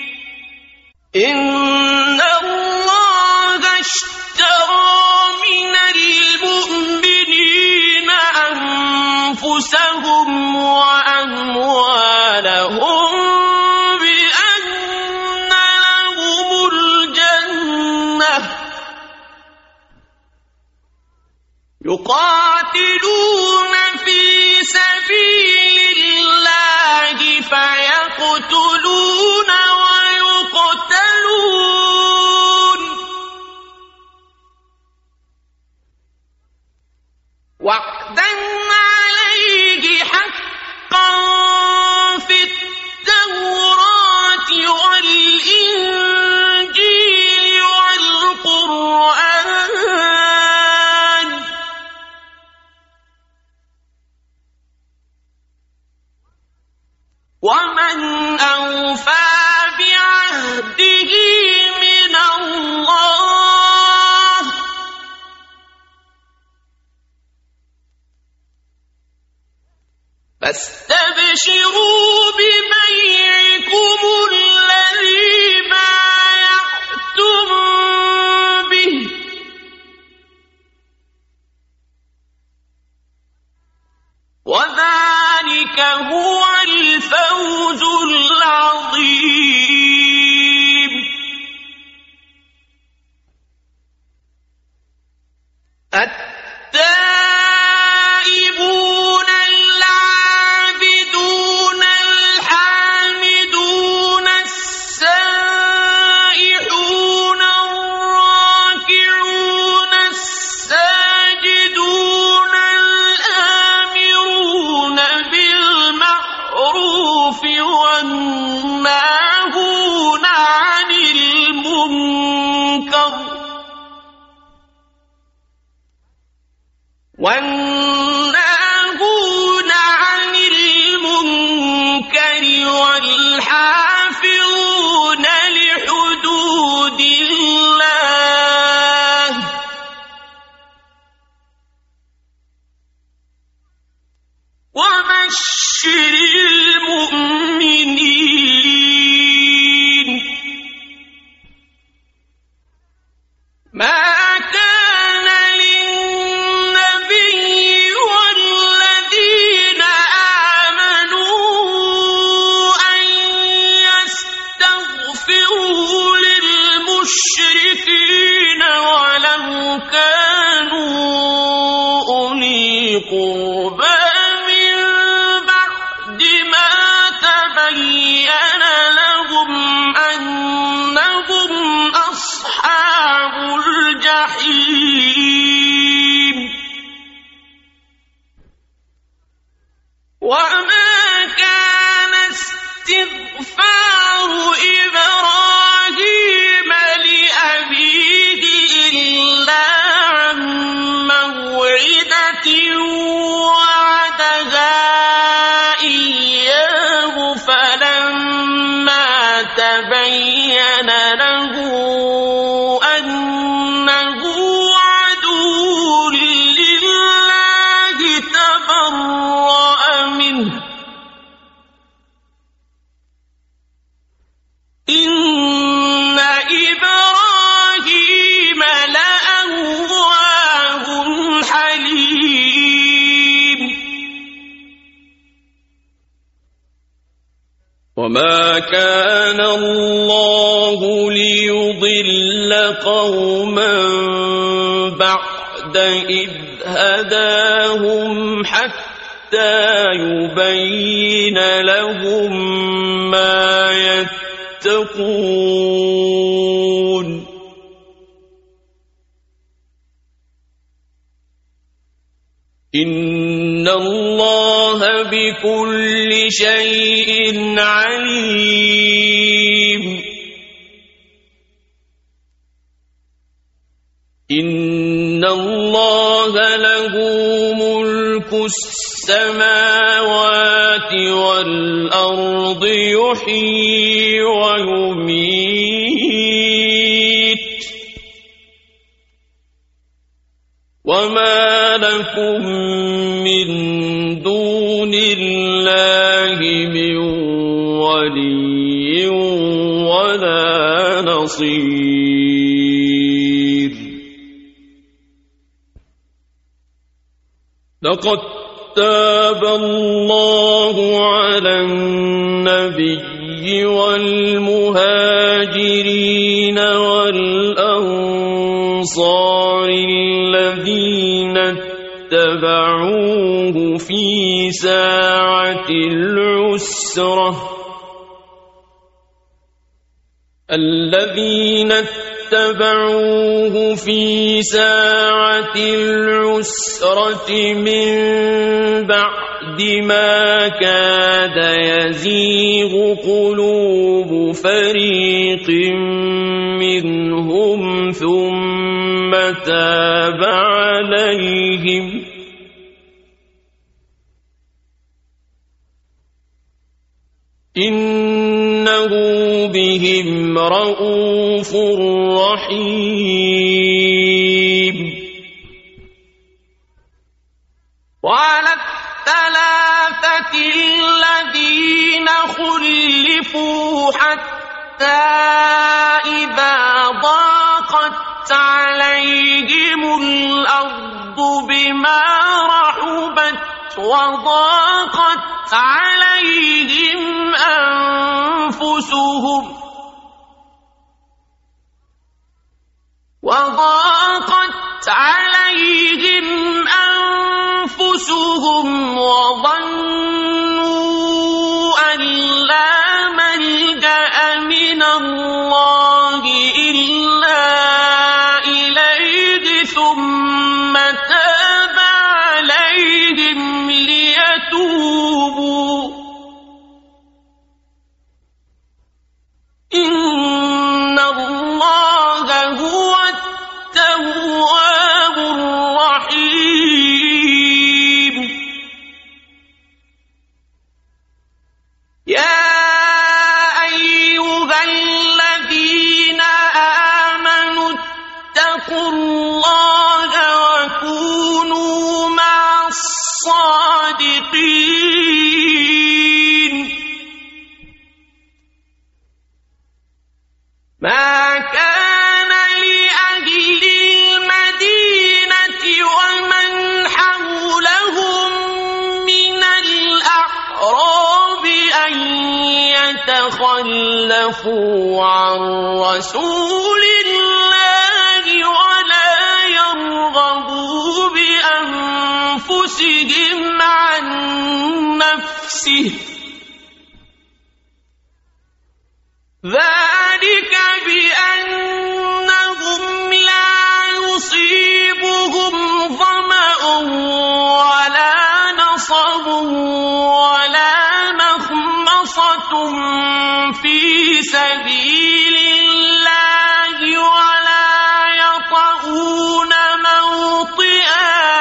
إن الله اشترى من المؤمنين أنفسهم وأموالهم بأن لهم الجنة يقاتلون في سبيل الله فيقتلون ويقتلون وعدا عليه حقا في التوراة والإنجيل والقرآن ومن أوفى بعهده من الله فاستبشروا ببيعكم الذي بايعتم به وذلك هو الفوز العظيم. التائبون العابدون الحامدون السائحون الراكعون الساجدون الآمرون بالمعروف والناهون عن المنكر والناهون عن المنكر والحافظون لحدود الله وبشر المؤمنين. ما كان للنبي والذين آمنوا أن يستغفروا للمشركين ولو كانوا أولي قربى من بعد ما تبين لهم أنهم أصحاب الجحيم. وما كان استغفار إبراهيم لأبيه إلا عن موعدة وعدها إياه فلما تبين تبين له أنه عدو لله تبرأ منه إن إبراهيم لأواه حليم وما كان الله ليضل قوما بعد إذ هداهم حتى يبين لهم ما يتقون إن الله بكل شيء عليم إن الله له ملك السماوات والأرض يحيي ويميت وما لكم من دون الله من ولي ولا نصير لقد تاب الله على النبي والمهاجرين والأنصار الذين اتبعوه في ساعة العسرة الذين اتبعوه في ساعة العسرة من بعد ما كاد يزيغ قلوب فريق منهم ثم تاب عليهم إنه بهم رءوف رحيم وعلى الثلاثة الذين خلفوا حتى إذا ضاقت عليهم الأرض بما رحبت وضاقت عليهم أنفسهم وضاقت عليهم أنفسهم وظنوا أن لا ملجأ من الله إلا إليه ثم تاب عليهم ليتوبوا إن الله هو التواب الرحيم يا أيها الذين آمنوا اتقوا الله وكونوا مع الصادقين ما كان لأهل المدينة ومن حولهم من الأعراب أن يتخلفوا عن رسول الله ولا يرغبوا بأنفسهم عن نفسه ذلك بأنهم لا يصيبهم ظمأ ولا نصب ولا مخمصة في سبيل الله ولا يطؤون موطئا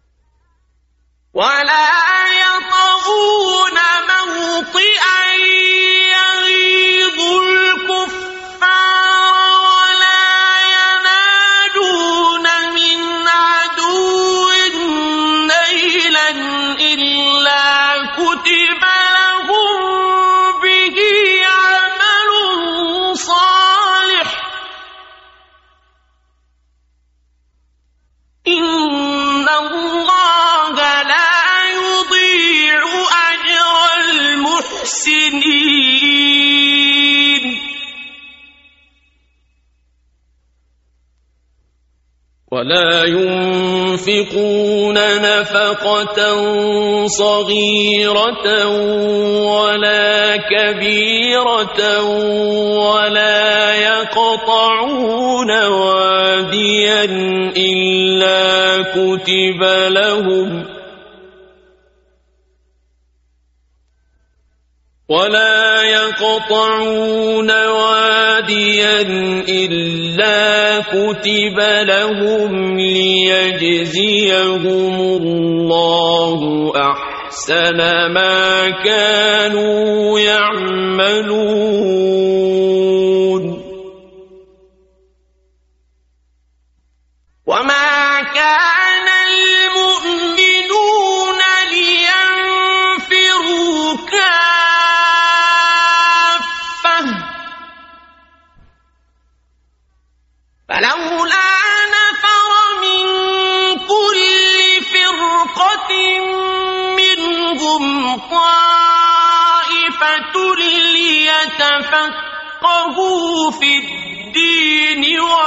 ولا يطؤون موطئا ولا ينفقون نفقة صغيرة ولا كبيرة ولا يقطعون واديا إلا كتب لهم ولا يقطعون واديا إلا كتب لهم ليجزيهم الله أحسن ما كانوا يعملون وما كان المؤمنون لينفروا كافة فلولا نفر من كل فرقة منهم طائفة ليتفقهوا في الدين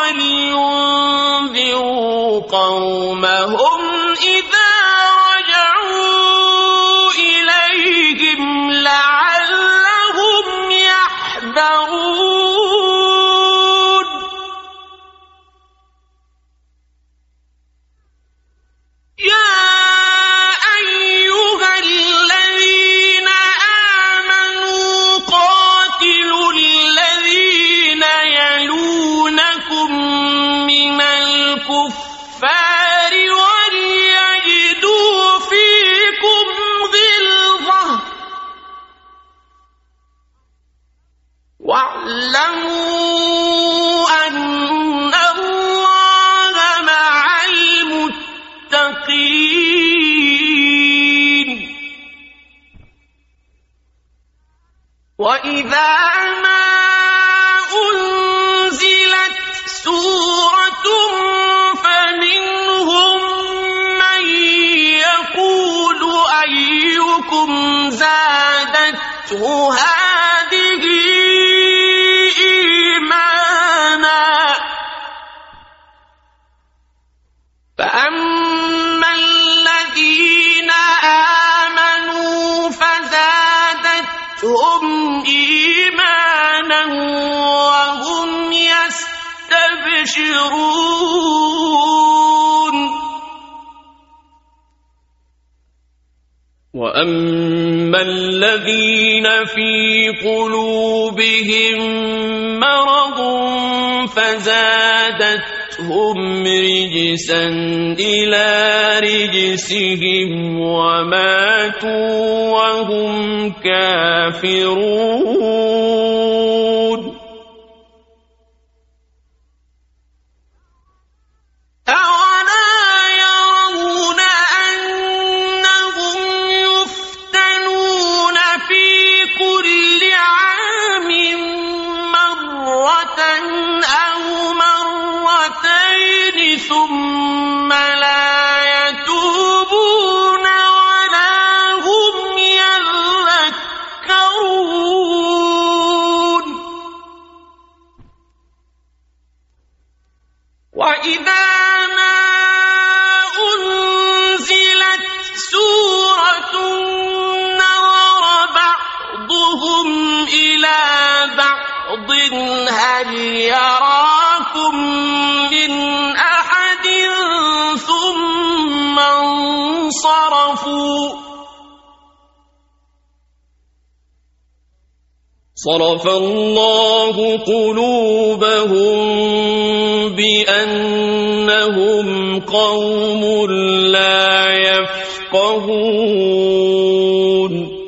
ولينذروا قومهم إذا رجعوا إليهم لعلهم يحذرون يا أيها الذين آمنوا قاتلوا الذين يلونكم من الكفار وليجدوا فيكم غلظة واعلموا أن الله مع المتقين وإذا ما أنزلت سورة فمنهم من يقول أيكم زادته هذه إيمانا فأما الذين آمنوا فزادتهم إيمانا وهم يستبشرون وأما الذين في قلوبهم مرض فزادتهم رجسا إلى رجسهم وماتوا وهم كافرون أولا يرون أنهم يفتنون في كل عام مرة أو مرتين ثم لا يتوبون ولا هم يذكرون وإذا ما أنزلت سورة نظر بعضهم إلى بعض هل يراكم من أحد ثم انصرفوا صرف الله قلوبهم بأنهم قوم لا يفقهون